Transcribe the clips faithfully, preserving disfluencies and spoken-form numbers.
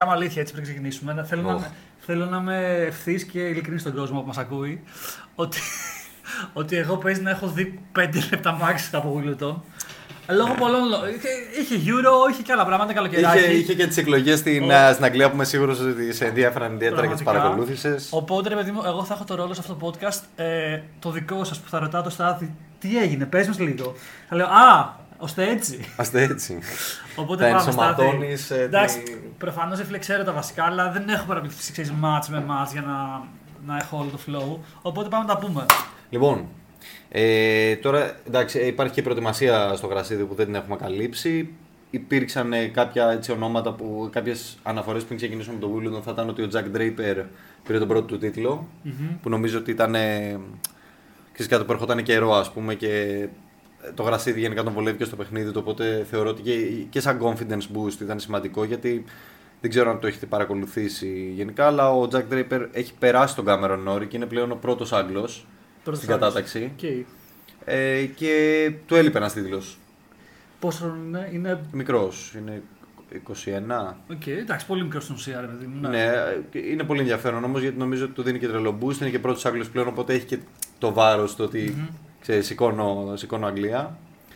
κάνουμε αλήθεια έτσι πριν ξεκινήσουμε. Θέλω, oh. να, θέλω να είμαι ευθύς και ειλικρινής στον κόσμο που μας ακούει. Ότι, ότι εγώ παίζει να έχω δει πέντε λεπτά μάξι από Wimbledon. Λόγω πολλών λόγων. Είχε Euro, είχε και άλλα πράγματα, καλοκαιράκι. Είχε, είχε και τις εκλογές στην, oh. στην Αγγλία που είμαι σίγουρος ότι σε ενδιαφέραν ιδιαίτερα και τις παρακολούθησες. Οπότε, ρε παιδί μου, εγώ θα έχω το ρόλο σε αυτό το podcast ε, το δικό σας που θα ρωτάω το Στάθη τι έγινε, πες μας λίγο. Θα λέω Α, ώστε έτσι. Ώστε έτσι. Οπότε θα πάμε ενσωματώνεις. Εντάξει, προφανώς δεν ξέρω τα βασικά, αλλά δεν έχω παρακολουθήσει ξέρεις match με match για να, να έχω όλο το flow. Οπότε πάμε να τα πούμε. Λοιπόν, ε, τώρα εντάξει, υπάρχει και προετοιμασία στο γρασίδι που δεν την έχουμε καλύψει. Υπήρξαν ε, κάποια έτσι, ονόματα, που, κάποιες αναφορές πριν ξεκινήσουμε με το Wimbledon. Θα ήταν ότι ο Jack Draper πήρε τον πρώτο του τίτλο. Mm-hmm. Που νομίζω ότι ήταν. Ε, ξέρεις κάτι που ερχόταν καιρό, ας πούμε, και το γρασίδι γενικά τον βολεύει και στο παιχνίδι του. Οπότε θεωρώ ότι και, και σαν confidence boost ήταν σημαντικό, γιατί δεν ξέρω αν το έχετε παρακολουθήσει γενικά. Αλλά ο Jack Draper έχει περάσει τον Cameron Norrie και είναι πλέον ο πρώτος Άγγλος στην κατάταξη. Okay. Ε, και του έλειπε ένας τίτλος. Πόσο είναι, είναι. Μικρός, είναι είκοσι ένα. Οκ, okay, εντάξει, πολύ μικρός στην ουσία, ρε παιδί μου. Ναι, είναι πολύ ενδιαφέρον όμως, γιατί νομίζω ότι του δίνει και τρελό boost, είναι και πρώτος Άγγλος πλέον, οπότε έχει και το βάρος το ότι mm-hmm. ξέρεις, σηκώνω, σηκώνω Αγγλία.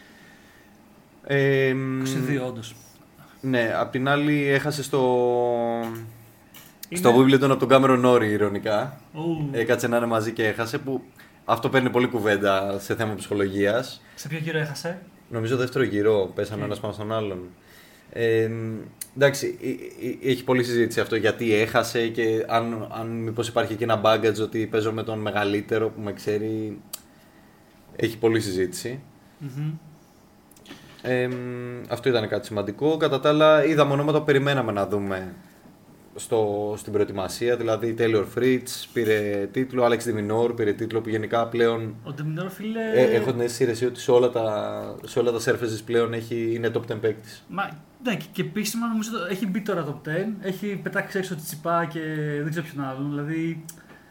Ε, είκοσι δύο όντως. Ναι, απ' την άλλη έχασε στο, είναι... στο Wimbledon από τον Cameron Norrie, ειρωνικά. Oh. Έκατσε να είναι μαζί και έχασε, που αυτό παίρνει πολύ κουβέντα σε θέμα ψυχολογίας. Σε ποιο γύρο έχασε? Νομίζω δεύτερο γύρο, πέσανε ο ένας πάνω στον άλλον. Ε, εντάξει, έχει πολλή συζήτηση αυτό γιατί έχασε και αν, αν μήπως υπάρχει και ένα baggage ότι παίζω με τον μεγαλύτερο που με ξέρει. Έχει πολλή συζήτηση. Mm-hmm. Ε, αυτό ήταν κάτι σημαντικό. Κατά τα άλλα, είδαμε ονόματα που περιμέναμε να δούμε στο, στην προετοιμασία. Δηλαδή, Taylor Fritz πήρε τίτλο, Alex de Minaur πήρε τίτλο, που γενικά πλέον. Ο de Minaur, φίλε. Ε, έχω την αίσθηση ότι σε όλα τα, σε όλα τα surfaces πλέον έχει, είναι top δέκα παίκτης. Μα ναι, και επίσημα νομίζω έχει μπει τώρα top δέκα, έχει πετάξει έξω τη Τσιπά και δεν ξέρω ποιον άλλον. Δηλαδή.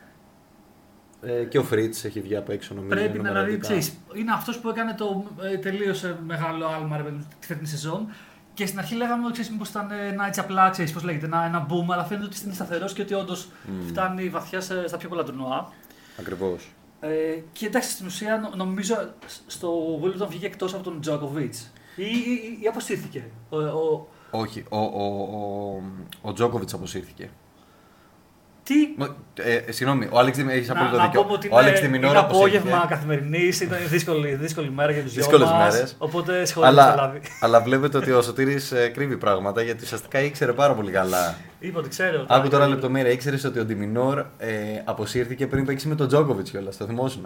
Ε, και ο Fritz έχει βγει απ' έξω, νομίζω. Πρέπει να δηλαδή, ξέρεις, είναι αυτός που έκανε το ε, τελείωσε μεγάλο άλμα ρε, τη φετινή σεζόν. Και στην αρχή λέγαμε ότι μήπως ήταν ένα έτσι απλά, ξέρεις πώς λέγεται, ένα, ένα boom, αλλά φαίνεται ότι είναι σταθερός και ότι όντως mm. φτάνει βαθιά σε, στα πιο πολλά τουρνουά. Ακριβώς. Ε, και εντάξει, στην ουσία νομίζω στο Wimbledon βγήκε εκτός από τον Djokovic. Ή, ή, ή αποσύρθηκε. Ο, ο... Όχι, ο, ο, ο, ο Djokovic αποσύρθηκε. Τι? Ε, συγγνώμη, ο Άλεξ έχει απόλυτο δίκιο. Ο Άλεξ de Minaur είναι απόγευμα καθημερινής, ήταν δύσκολη, δύσκολη μέρα για τους δυο μας. Οπότε σχολείο θα λάβει. Αλλά βλέπετε ότι ο Σωτήρης ε, κρύβει πράγματα, γιατί ουσιαστικά ήξερε πάρα πολύ καλά. Είπα ότι ξέρω. Άκου τώρα λεπτομέρεια. Ήξερε ότι ο de Minaur ε, αποσύρθηκε πριν παίξει με τον Djokovic κιόλας. Το θυμόσουν.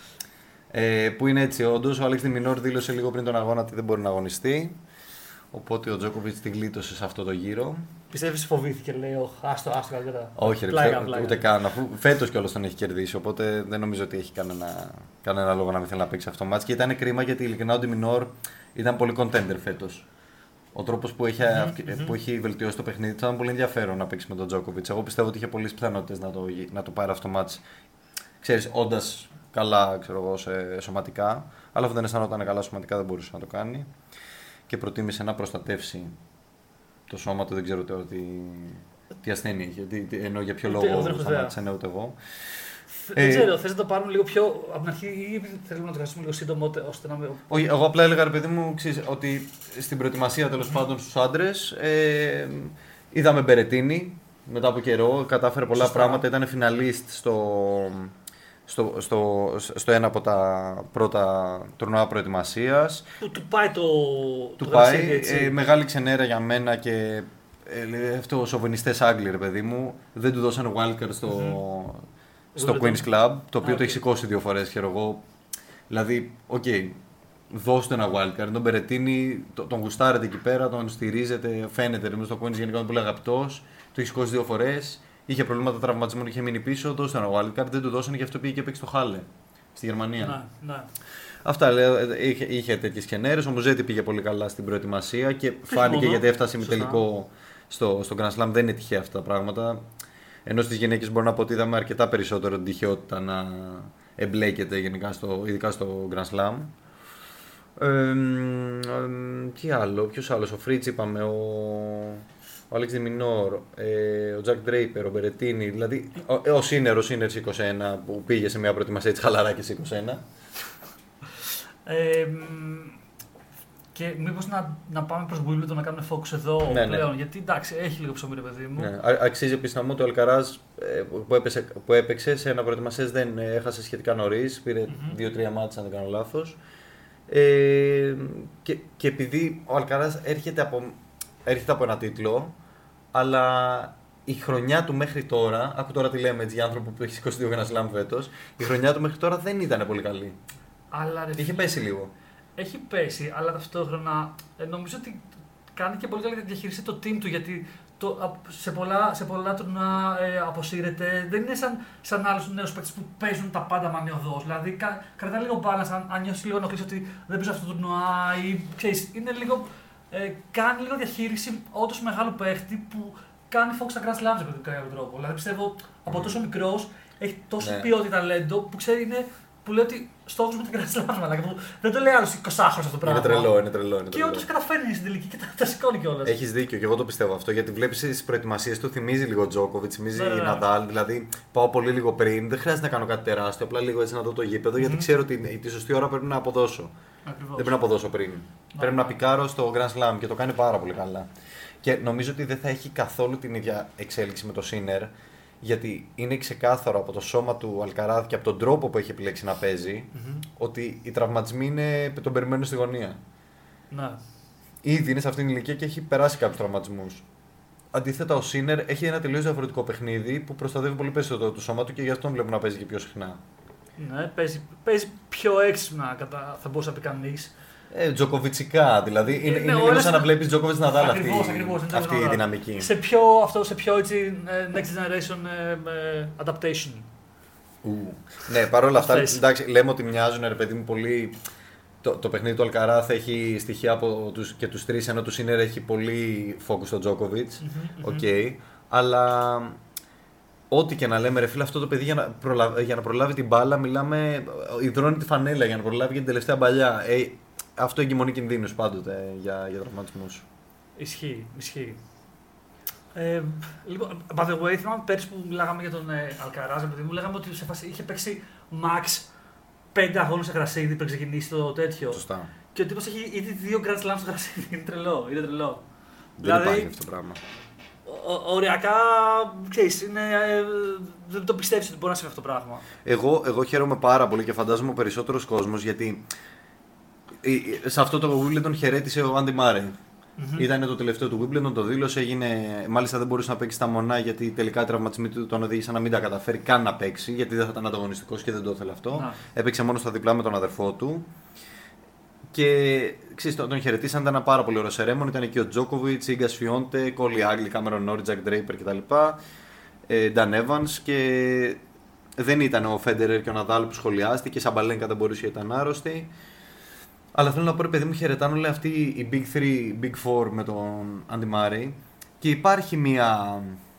Ε, που είναι έτσι, όντως. Ο Άλεξ de Minaur δήλωσε λίγο πριν τον αγώνα ότι δεν μπορεί να αγωνιστεί. Οπότε ο Djokovic την γλίτωσε σε αυτό το γύρο. Πιστεύεις φοβήθηκε, λέει, ο άστο, άστο καλύτερα. Όχι, ρε, πλάκα, πλάκα. Ούτε καν. Αφού φέτος κιόλας τον έχει κερδίσει. Οπότε δεν νομίζω ότι έχει κανένα, κανένα λόγο να μην θέλει να παίξει αυτό το μάτς. Και ήταν κρίμα, γιατί ειλικρινά ο de Minaur ήταν πολύ contender φέτος. Ο τρόπος που έχει, mm-hmm. που έχει βελτιώσει το παιχνίδι ήταν πολύ ενδιαφέρον να παίξει με τον Djokovic. Εγώ πιστεύω ότι είχε πολλές πιθανότητες να το, να το πάρει αυτό το μάτς. Ξέρεις, όντας καλά ξέρω εγώ, σε σωματικά. Αλλά αφού δεν αισθανόταν καλά σωματικά, δεν μπορούσε να το κάνει. Και προτίμησε να προστατεύσει το σώμα του, δεν ξέρω τώρα τι, τι ασθένεια είχε, τι, τι, ενώ για ποιο λόγο σταμάτησε, ναι, ούτε εγώ. Δεν ξέρω, θες να το πάρουμε λίγο πιο από την αρχή ή θέλουμε να το κρατήσουμε λίγο σύντομο ώστε να... Όχι, εγώ απλά έλεγα, ρε παιδί μου, ξέρεις, ότι στην προετοιμασία τέλος πάντων στους άντρες ε, είδαμε Μπερετίνη μετά από καιρό, κατάφερε πολλά Σωστά. πράγματα, ήταν φιναλίστ στο... Στο, στο, στο ένα από τα πρώτα τουρνουά προετοιμασίας. Του, του πάει το, του το πάει, ε, μεγάλη ξενέρα για μένα και ε, αυτό ο σοβινιστές Άγγλοι, ρε παιδί μου, δεν του δώσανε wildcard στο, mm-hmm. στο Queen's Club, το οποίο ah, το έχει σηκώσει δύο φορές, χαίρο εγώ. Δηλαδή, οκ, okay, δώστε ένα wildcard, τον Μπερετίνη, τον, τον γουστάρετε εκεί πέρα, τον στηρίζετε, φαίνεται, ρε, στο Queen's γενικά είναι πολύ αγαπητός, το έχει σηκώσει δύο φορές. Είχε προβλήματα τραυματισμού και είχε μείνει πίσω. Δώσε ένα wildcard, δεν του δώσανε, γι' αυτό πήγε και παίξει στο Χάλε στη Γερμανία. Να, ναι. Αυτά λέω. Είχε, είχε τέτοιες κενέρες. Ο Μουζέτη πήγε πολύ καλά στην προετοιμασία και φάνηκε μόνο, γιατί έφτασε με τελικό στο, στο Grand Slam. Δεν είναι τυχαία αυτά τα πράγματα. Ενώ στις γυναίκες μπορώ να πω ότι είδαμε αρκετά περισσότερο την τυχαιότητα να εμπλέκεται γενικά στο, ειδικά στο Grand Slam. Ε, ε, τι άλλο, ποιος άλλος, ο Φρίτς είπαμε, ο, ο Άλεξ Διμινόρ, ε, ο Τζακ Ντρέιπερ, ο Μπερετίνι, δηλαδή ο, ο Σίνερ, ο Σίνερ είκοσι ένα που πήγε σε μια προετοιμασία της χαλαρά και σε είκοσι ένα. Ε, και μήπως να, να πάμε προς Wimbledon να κάνουμε focus εδώ ναι, πλέον, ναι. γιατί εντάξει, έχει λίγο ψωμί ρε παιδί μου. Ναι. Αξίζει επίσης να μου ότι ο Αλκαράζ που, έπαιξε, που έπαιξε σε ένα προετοιμασίες δεν έχασε σχετικά νωρίς, πήρε Mm-hmm. δύο τρία μάτς αν δεν κάνω λάθος. Ε, και, και επειδή ο Αλκαράζ έρχεται από, έρχεται από ένα τίτλο, αλλά η χρονιά του μέχρι τώρα, άκου τώρα τι λέμε έτσι για άνθρωπο που έχει σηκώσει δύο Grand Slam φέτος, η χρονιά του μέχρι τώρα δεν ήταν πολύ καλή. Αλλά, ρε, Είχε πέσει λίγο. Έχει πέσει, αλλά ταυτόχρονα ε, νομίζω ότι κάνει και πολύ καλή διαχείριση το team του, γιατί το, σε πολλά, σε πολλά τουρνά ε, αποσύρεται. Δεν είναι σαν, σαν άλλους νέους παίκτες που παίζουν τα πάντα μανιωδώς. Δηλαδή κα, κρατάει λίγο balance, αν, αν νιώσει λίγο νοχλής ότι δεν παίζω αυτό το τουρνουά ή ξέρεις, είναι λίγο, ε, κάνει λίγο διαχείριση όντως μεγάλου παίχτη που κάνει focus στα Grand Slams με κάποιο τρόπο. Δηλαδή πιστεύω από τόσο μικρός έχει τόσο ναι. ποιότητα ταλέντο που ξέρει είναι. Που λέει ότι στόχος με την Grand Slam, αλλά δεν το λέει άλλος είκοσι χρονών αυτό το πράγμα. Είναι τρελό, είναι τρελό. Είναι και όντως καταφέρνει στην τελική και τα, τα σηκώνει κιόλας. Έχεις δίκιο και εγώ το πιστεύω αυτό, γιατί βλέπεις στις προετοιμασίες του θυμίζει λίγο Τζόκοβιτ, θυμίζει ναι, ναι. Ναδάλ. Δηλαδή πάω πολύ λίγο πριν, δεν χρειάζεται να κάνω κάτι τεράστιο, απλά λίγο έτσι να δω το γήπεδο, mm-hmm. γιατί ξέρω ότι τη σωστή ώρα πρέπει να αποδώσω. Ακριβώς. Δεν πρέπει να αποδώσω πριν. Να. Πρέπει να πικάρω στο Grand Slam και το κάνει πάρα πολύ καλά. Και νομίζω ότι δεν θα έχει καθόλου την ίδια εξέλιξη με το Σίνερ. Γιατί είναι ξεκάθαρο από το σώμα του Αλκαράθ και από τον τρόπο που έχει επιλέξει να παίζει mm-hmm. ότι οι τραυματισμοί είναι, τον περιμένουν στη γωνία. Να. Ήδη είναι σε αυτήν την ηλικία και έχει περάσει κάποιους τραυματισμούς. Αντίθετα, ο Σίνερ έχει ένα τελείως διαφορετικό παιχνίδι που προστατεύει πολύ περισσότερο το σώμα του και γι' αυτό τον βλέπουμε να παίζει και πιο συχνά. Ναι, παίζει, παίζει πιο έξυπνα, κατά, θα μπορούσε να πει κανείς. Ε, τζοκοβιτσικά, δηλαδή είναι, ναι, είναι λίγο σαν να βλέπει Τζόκοβιτ να δάλει αυτή, ακριβώς, αυτή η δυναμική. Σε πιο, αυτό, σε πιο έτσι, next generation uh, adaptation. Ου. Ναι, παρόλα αυτά, εντάξει, λέμε ότι μοιάζουν ρε παιδί μου πολύ. Το, το παιχνίδι του Αλκαράθ έχει στοιχεία από τους, και τους τρεις, ενώ του Σίνερ έχει πολύ focus στο Τζόκοβιτ. Mm-hmm, okay, mm-hmm. Αλλά ό,τι και να λέμε, ρε φίλε, αυτό το παιδί για να, προλα... για να προλάβει την μπάλα, μιλάμε. Ιδρώνει τη φανέλα για να προλάβει και την τελευταία παλιά. Ε, αυτό εγκυμονεί κινδύνους πάντοτε για, για τραυματισμούς. Ισχύει, ισχύει. Ε, λοιπόν, by the way, θυμάμαι πέρσι που μιλάγαμε για τον ε, Αλκαράζ, επειδή μου λέγαμε ότι σε φάση είχε παίξει max πέντε αγώνες σε γρασίδι πριν ξεκινήσει το τέτοιο. Σωστά. Και ο τύπος έχει ήδη δύο Grand Slams στο γρασίδι. Είναι τρελό, είναι τρελό. Δεν δηλαδή, υπάρχει αυτό το πράγμα. Ο, οριακά, ξέρεις, είναι, ε, δεν το πιστεύεις ότι μπορεί να συμβεί αυτό το πράγμα. Εγώ, εγώ χαίρομαι πάρα πολύ και φαντάζομαι ο περισσότερος κόσμος, γιατί σε αυτό το Wimbledon χαιρέτησε ο Άντι Μάρεϊ. Mm-hmm. Ήταν το τελευταίο του Wimbledon, το δήλωσε, έγινε, μάλιστα δεν μπορούσε να παίξει στα μονά γιατί τελικά οι τραυματισμοί του τον οδήγησαν να μην τα καταφέρει καν να παίξει, γιατί δεν θα ήταν ανταγωνιστικός και δεν το ήθελε αυτό. Να. Έπαιξε μόνο στα διπλά με τον αδερφό του. Και ξέρεις, τον χαιρετήσαν, ήταν ένα πάρα πολύ ωραίο σερέμον. Ήταν εκεί ο Τζόκοβιτς, Ίγκα Σφιόντε, Κόλι Άγγλι, Κάμερον Νόρι, Τζακ Ντρέιπερ κτλ. Νταν Εύανς και δεν ήταν ο Φέντερερ και ο Ναδάλ που σχολιάστηκε. Σαμπαλένκα δεν μπορούσε, ήταν άρρωστη. Αλλά θέλω να πω, ρε παιδί μου, χαιρετάνε όλοι αυτοί οι Big Three, Big Four με τον Άντι Μάρεϊ. Και υπάρχει μια,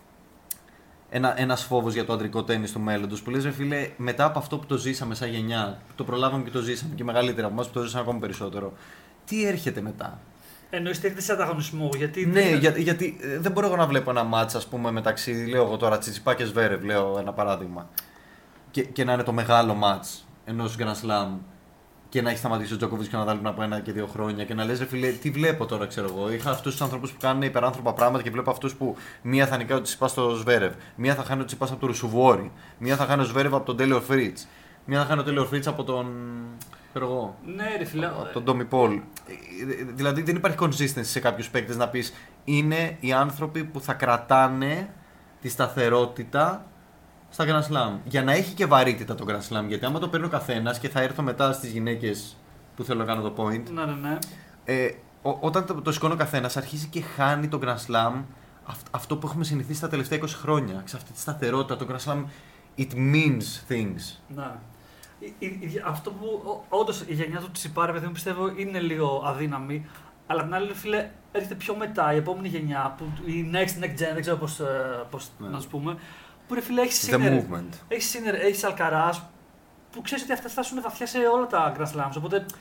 ένα, ένας φόβος για το αντρικό τένις του μέλλοντος. Που λες, ρε φίλε, μετά από αυτό που το ζήσαμε σαν γενιά, το προλάβαμε και το ζήσαμε και μεγαλύτερα από εμάς που το ζήσαμε ακόμη περισσότερο, τι έρχεται μετά? Εννοείς ότι έρχεται σε ανταγωνισμό, γιατί. Ναι, δεν... για, γιατί δεν μπορώ εγώ να βλέπω ένα μάτς, ας πούμε, μεταξύ, λέω εγώ τώρα, Τσιτσιπά και Σβέρευ, λέω ένα παράδειγμα. Και, και να είναι το μεγάλο μάτς ενός Grand Slam. Και να έχει σταματήσει ο Τζόκοβιτς και να δάλει πριν από ένα και δύο χρόνια και να λες, ρε φίλε, τι βλέπω τώρα, ξέρω εγώ. Είχα αυτούς τους ανθρώπους που κάνουν υπεράνθρωπα πράγματα και βλέπω αυτούς που μία θα νικάει ο Τσιτσιπάς στο Σβέρευ, μία θα χάνει ο Τσιτσιπάς από τον Ρουσουβόρη, μία θα χάνει ο Σβέρευ από τον Τέλεορ Φρίτς, μία θα χάνει ο Τέλεορ Φρίτς από τον. Ξέρω εγώ. Ναι, ρε φίλε. Από τον Ντόμι Πολ. Δηλαδή δεν υπάρχει consistency σε κάποιους παίκτες να πεις είναι οι άνθρωποι που θα κρατάνε τη σταθερότητα στα Grand Slam. Για να έχει και βαρύτητα το Grand Slam. Γιατί άμα το παίρνει ο καθένας, και θα έρθω μετά στις γυναίκες που θέλω να κάνω το point. Ναι, ναι, ναι. Ε, ό, όταν το, το σηκώνει ο καθένας, αρχίζει και χάνει το Grand Slam αυ, αυτό που έχουμε συνηθίσει τα τελευταία είκοσι χρόνια. Σε αυτή τη σταθερότητα, το Grand Slam, it means things. Ναι. Η, η, η, αυτό που όντως η γενιά του Τσιπά, παιδί μου, πιστεύω είναι λίγο αδύναμη. Αλλά την άλλη, φίλε, έρχεται πιο μετά η επόμενη γενιά, που, η next, next gen, δεν ξέρω πώς, πώς ναι. να σου πούμε. Που ρε φίλε, έχεις Σίνερ, έχεις Σίνερ, έχεις Αλκαράζ, που ξέρεις ότι αυτά φτάσουν βαθιά σε όλα τα Grand Slams. Οπότε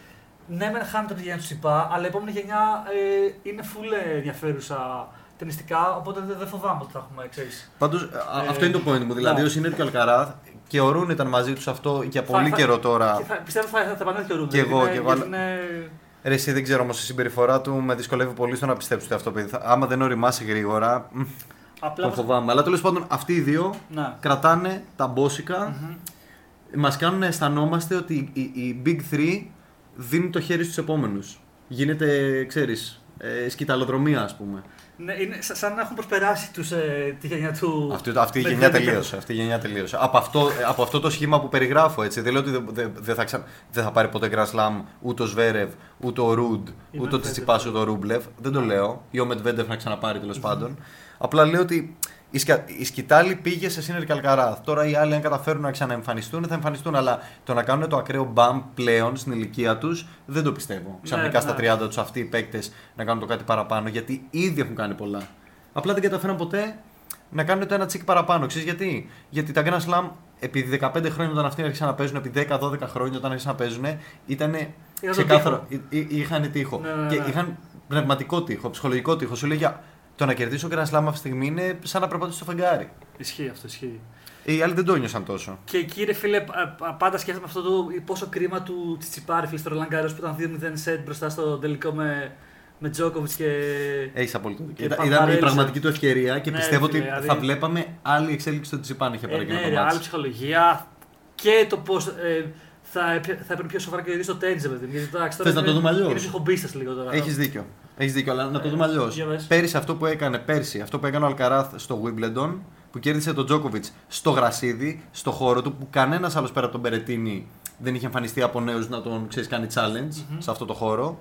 ναι, μεν χάνεται από τη γενιά του Τσιπά, αλλά η επόμενη γενιά ε, είναι full ενδιαφέρουσα ταινιστικά, οπότε δεν δε φοβάμαι ότι θα έχουμε, ξέρεις. Πάντως, Ε, αυτό είναι το point μου. Δηλαδή, ναι. ο Σίνερ και ο Αλκαράθ και ο Ρούν ήταν μαζί του αυτό για Θα- πολύ θα- καιρό τώρα. και θα, πιστεύω θα, θα, θα επανέλθει και ο Ρούν. Και εγώ, γιατί και είναι- εγώ, γιατί αλλά- είναι- Ρε, εσύ δεν ξέρω όμως η συμπεριφορά του με δυσκολεύει πολύ στο να πιστέψω ότι αυτό παιδί. θα- Άμα δεν οριμάσει γρήγορα, μ, Απλά τον φοβάμαι. Αλλά τέλος πάντων, αυτοί οι δύο Ναι. κρατάνε τα μπόσικα. Μμμ. Μας κάνουν να αισθανόμαστε ότι οι, οι Big Three δίνουν το χέρι στους επόμενους. Γίνεται, ξέρεις, ε, σκυταλοδρομία, ας πούμε. Ναι, είναι σα- σαν να έχουν προσπεράσει τους, ε, τη γενιά του. Αυτή, αυτή η με γενιά την- τελείωσε. Αυτή η γενιά τελείωσε. Από αυτό, ε, από αυτό το σχήμα που περιγράφω, έτσι. Δεν λέω ότι δεν δε, δε θα, ξα... δεν θα πάρει ποτέ Grand Slam ούτε ο Σβέρευ, ούτε ο Ρουντ, Ή ούτε ο Medvedev. Τσιτσιπάς, ούτε ο Ρούμπλεφ. Δεν το λέω. Ή ο Μετβέντεφ να ξαναπάρει τέλος πάντων. Απλά λέω ότι η, σκα... η σκητάλη πήγε σε Σίνερ και Αλκαράθ. Τώρα οι άλλοι, αν καταφέρουν να ξαναεμφανιστούν, θα εμφανιστούν. Αλλά το να κάνουν το ακραίο μπαμ πλέον στην ηλικία του, δεν το πιστεύω. Ξαφνικά ναι. στα τριάντα του αυτοί οι παίκτες να κάνουν το κάτι παραπάνω, γιατί ήδη έχουν κάνει πολλά. Απλά δεν καταφέραν ποτέ να κάνουν το ένα τσικ παραπάνω. Ξέρεις γιατί? Γιατί τα Grand Slam επί δεκαπέντε χρόνια όταν αυτοί άρχισαν να παίζουν, επί δέκα δώδεκα χρόνια όταν άρχισαν να παίζουν, ήταν ξεκάθαρο. Εί- εί- Είχαν τείχο. Ναι, ναι, Και ναι. είχαν πνευματικό τείχο, ψυχολογικό τείχο. Σου λέει για το να κερδίσω Grand Slam αυτή τη στιγμή είναι σαν να περπατήσω στο φεγγάρι. Ισχύει αυτό, ισχύει. Οι άλλοι δεν το νιώσαν τόσο. Και εκεί, ρε φίλε, πα- πα- πάντα σκέφτομαι αυτό το πόσο κρίμα του Τσιτσιπά, ρε φίλε, στο Ρολάν Γκάρος που ήταν δύο μηδέν σετ μπροστά στο τελικό με, με Τζόκοβιτς και. Έχει απόλυτο δίκιο. Και Ήταν, ήταν η Παπαρέλης. πραγματική του ευκαιρία και Ναι, πιστεύω ρε φίλε, ότι δηλαδή- θα βλέπαμε άλλη εξέλιξη στο Τσιτσιπά αν είχε Ε, πάρει εκείνο ναι, το ρε, μάτς. άλλη ψυχολογία και το πώ ε, θα, έπαι- θα έπαιρνε πιο σοβαρά και το τέννις, ρε παιδί μου. Γιατί εντάξει, τώρα Θες να το είναι- δούμε αλλιώς? Είναι ψυχομπίστας λίγο τώρα. Έχει δίκιο. Έχεις δίκιο, αλλά να το δούμε αλλιώ. για πες. Πέρυσι αυτό που έκανε, πέρσι, αυτό που έκανε ο Αλκαράθ στο Wimbledon, που κέρδισε τον Τζόκοβιτς στο γρασίδι, στο χώρο του, που κανένα άλλο πέρα από τον Μπερετίνη δεν είχε εμφανιστεί από νέου να τον ξέρεις, κάνει challenge σε αυτό το χώρο.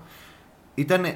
Ήταν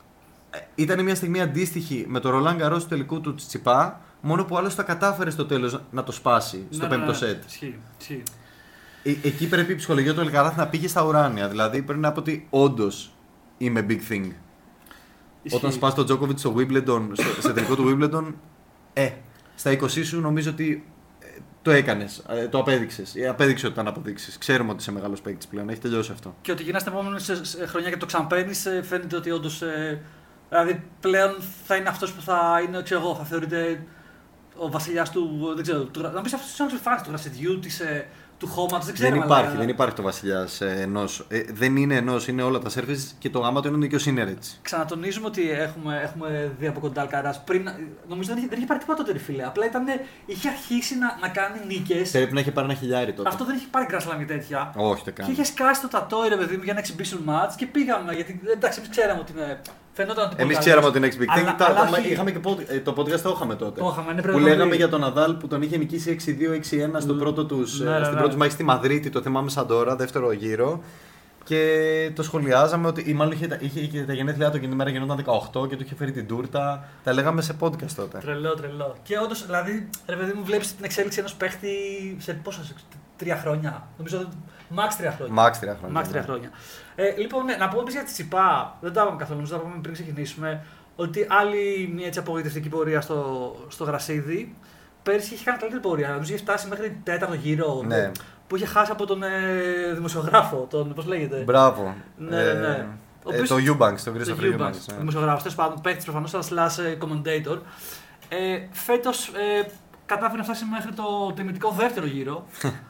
ήταν μια στιγμή αντίστοιχη με το Ρολάν Γκαρός του τελικού του Τσιτσιπά, μόνο που ο άλλος τα κατάφερε στο τέλος να το σπάσει στο Ναι, πέμπτο ναι, ναι. σετ. Ισχύει, ισχύει. Ε, εκεί πρέπει η ψυχολογία του Αλκαράθ να πήγε στα ουράνια. Δηλαδή πρέπει να πω ότι όντως είμαι big thing. Ισχύει. Όταν σπάς τον Τζόκοβιτ στο Wimbledon, στο, στο τελικό του Wimbledon, ε, στα είκοσι σου νομίζω ότι ε, το έκανες, ε, το απέδειξες. Ε, απέδειξε ότι ήταν αποδείξεις. Ξέρουμε ότι είσαι μεγάλος παίκτης πλέον, έχει τελειώσει αυτό. Και ότι γυρνάς την επόμενη σε- σε χρονιά και το ξαναπαίρνεις, ε, φαίνεται ότι όντως. Ε, δηλαδή πλέον θα είναι αυτός που θα είναι, ξέρω εγώ, θα θεωρείται ο βασιλιάς του. Δεν ξέρω. Του, να πεις αυτός τους φάνηκε του γρασιδιού, της, ε, του χώματος, δεν ξέρω. Δεν αλλά- υπάρχει, δεν υπάρχει το βασιλιάς ε, ενός. Ε, δεν είναι ενός, είναι όλα τα σερφις και το γάμα του είναι και ο Σίνερ έτσι. Ξανατονίζουμε ότι έχουμε, έχουμε δει από κοντά Αλκαράς πριν. Νομίζω δεν είχε, δεν είχε πάρει τίποτα τότε, ρε φίλε. Απλά ήταν, είχε αρχίσει να, να κάνει νίκες. Πρέπει να έχει πάρει ένα χιλιάρι τότε. Αυτό δεν είχε πάρει Grand Slam και τέτοια. Όχι, το Και κάνει. είχε σκάσει το τατόι, ρε παιδί μου, για ένα exhibition match και πήγαμε. Γιατί εντάξει, εμεί ξέραμε ότι είναι. Φαινόταν ότι. Εμεί πολύ ξέραμε καλός. ότι είναι Next Big Thing. Αλλά- Τα- αλλά τα- όχι- είχαμε και pod- ε, το podcast το είχαμε τότε. Το είχαμε, είναι Που πρέπει να λέγαμε δει. για τον Ναδάλ που τον είχε νικήσει έξι δύο έξι ένα στο πρώτο τους, Ναι, ε, ναι, στην ναι. πρώτη μάχη στη Μαδρίτη, το θυμάμαι σαν τώρα, δεύτερο γύρο. Και το σχολιάζαμε ότι ή μάλλον είχε, τα- είχε και τα γενέθλιά του εκείνη τη μέρα γινόταν δεκαοκτώ και του είχε φέρει την τούρτα. Τα λέγαμε σε podcast τότε. Τρελό, τρελό. Και όντω, δηλαδή, ρε παιδί μου, βλέπει την εξέλιξη ενό παίχτη σε πόσα, σε τρία χρόνια. Νομίζω max τρία χρόνια. Μάξ τρία χρόνια. Max τρία ναι. χρόνια. Ε, λοιπόν, ναι, να πω επίση για τη Τσιπά, δεν τα είπαμε καθόλου, νομίζω τα είπαμε πριν ξεκινήσουμε, ότι άλλη μια έτσι απογοητευτική πορεία στο, στο γρασίδι. Πέρσι είχε κάνει καλύτερη πορεία. Νομίζω είχε φτάσει μέχρι τέταρτο γύρο. Ναι. Που είχε χάσει από τον ε, δημοσιογράφο, τον πώς λέγεται. Μπράβο. Ναι, ναι, ναι. Ο Ε, οποίος- το Eubanks, τον Το Christopher Eubanks, Eubanks. ο ναι. δημοσιογράφος, τέλος πάντων, παίκτης προφανώς, αλλά slash ε, commentator. Ε, φέτος ε, κατάφερε να φτάσει μέχρι το τιμητικό δεύτερο γύρο.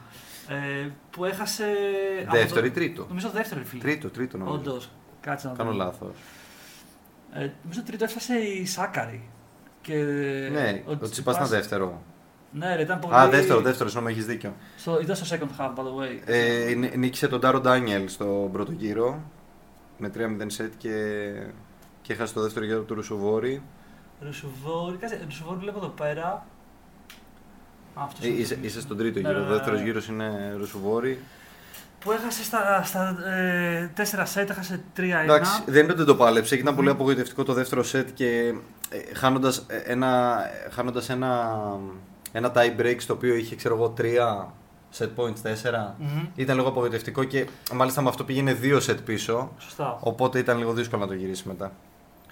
ε, που έχασε. από Δεύτερο ή το- τρίτο. Νομίζω δεύτερο, ρε φίλε. Τρίτο, τρίτο νομίζω. Όντως. Κάτσε να Κάνω δω. λάθος. Ε, νομίζω τρίτο έφτασε η Σάκαρη. Και Ναι, ο Τσιπάς ήταν δεύτερο. Ναι, ρε, ήταν πολύ. Α, δεύτερο, δεύτερο, συγγνώμη, έχεις δίκιο. Στο, ήταν στο second half, by the way. Ε, νί- νίκησε τον Τάρο Ντάνιελ στο πρώτο γύρο με τρία μηδέν σετ και, και έχασε το δεύτερο γύρο του Ρουσοβόρη. Ρουσουβόρη, κάτσε, Ρουσουβόρη βλέπω εδώ πέρα. Α, αυτός Ε, είναι. είσαι, είσαι στον τρίτο Ναι, γύρο, ναι, ο ναι, δεύτερο ναι. γύρο είναι Ρουσοβόρη. Που έχασε στα, στα ε, τέσσερα σετ, έχασε τρία ένα. Εντάξει, δεν είναι ότι δεν το πάλεψε, ήταν πολύ απογοητευτικό το δεύτερο σετ και ε, χάνοντας ένα, χάνοντας ένα, ένα tie break στο οποίο είχε ξέρω εγώ τρία set points, τέσσερα. Μμμ. Ήταν λίγο απογοητευτικό και μάλιστα με αυτό πήγαινε δύο set πίσω. Σωστά. Οπότε ήταν λίγο δύσκολο να το γυρίσει μετά.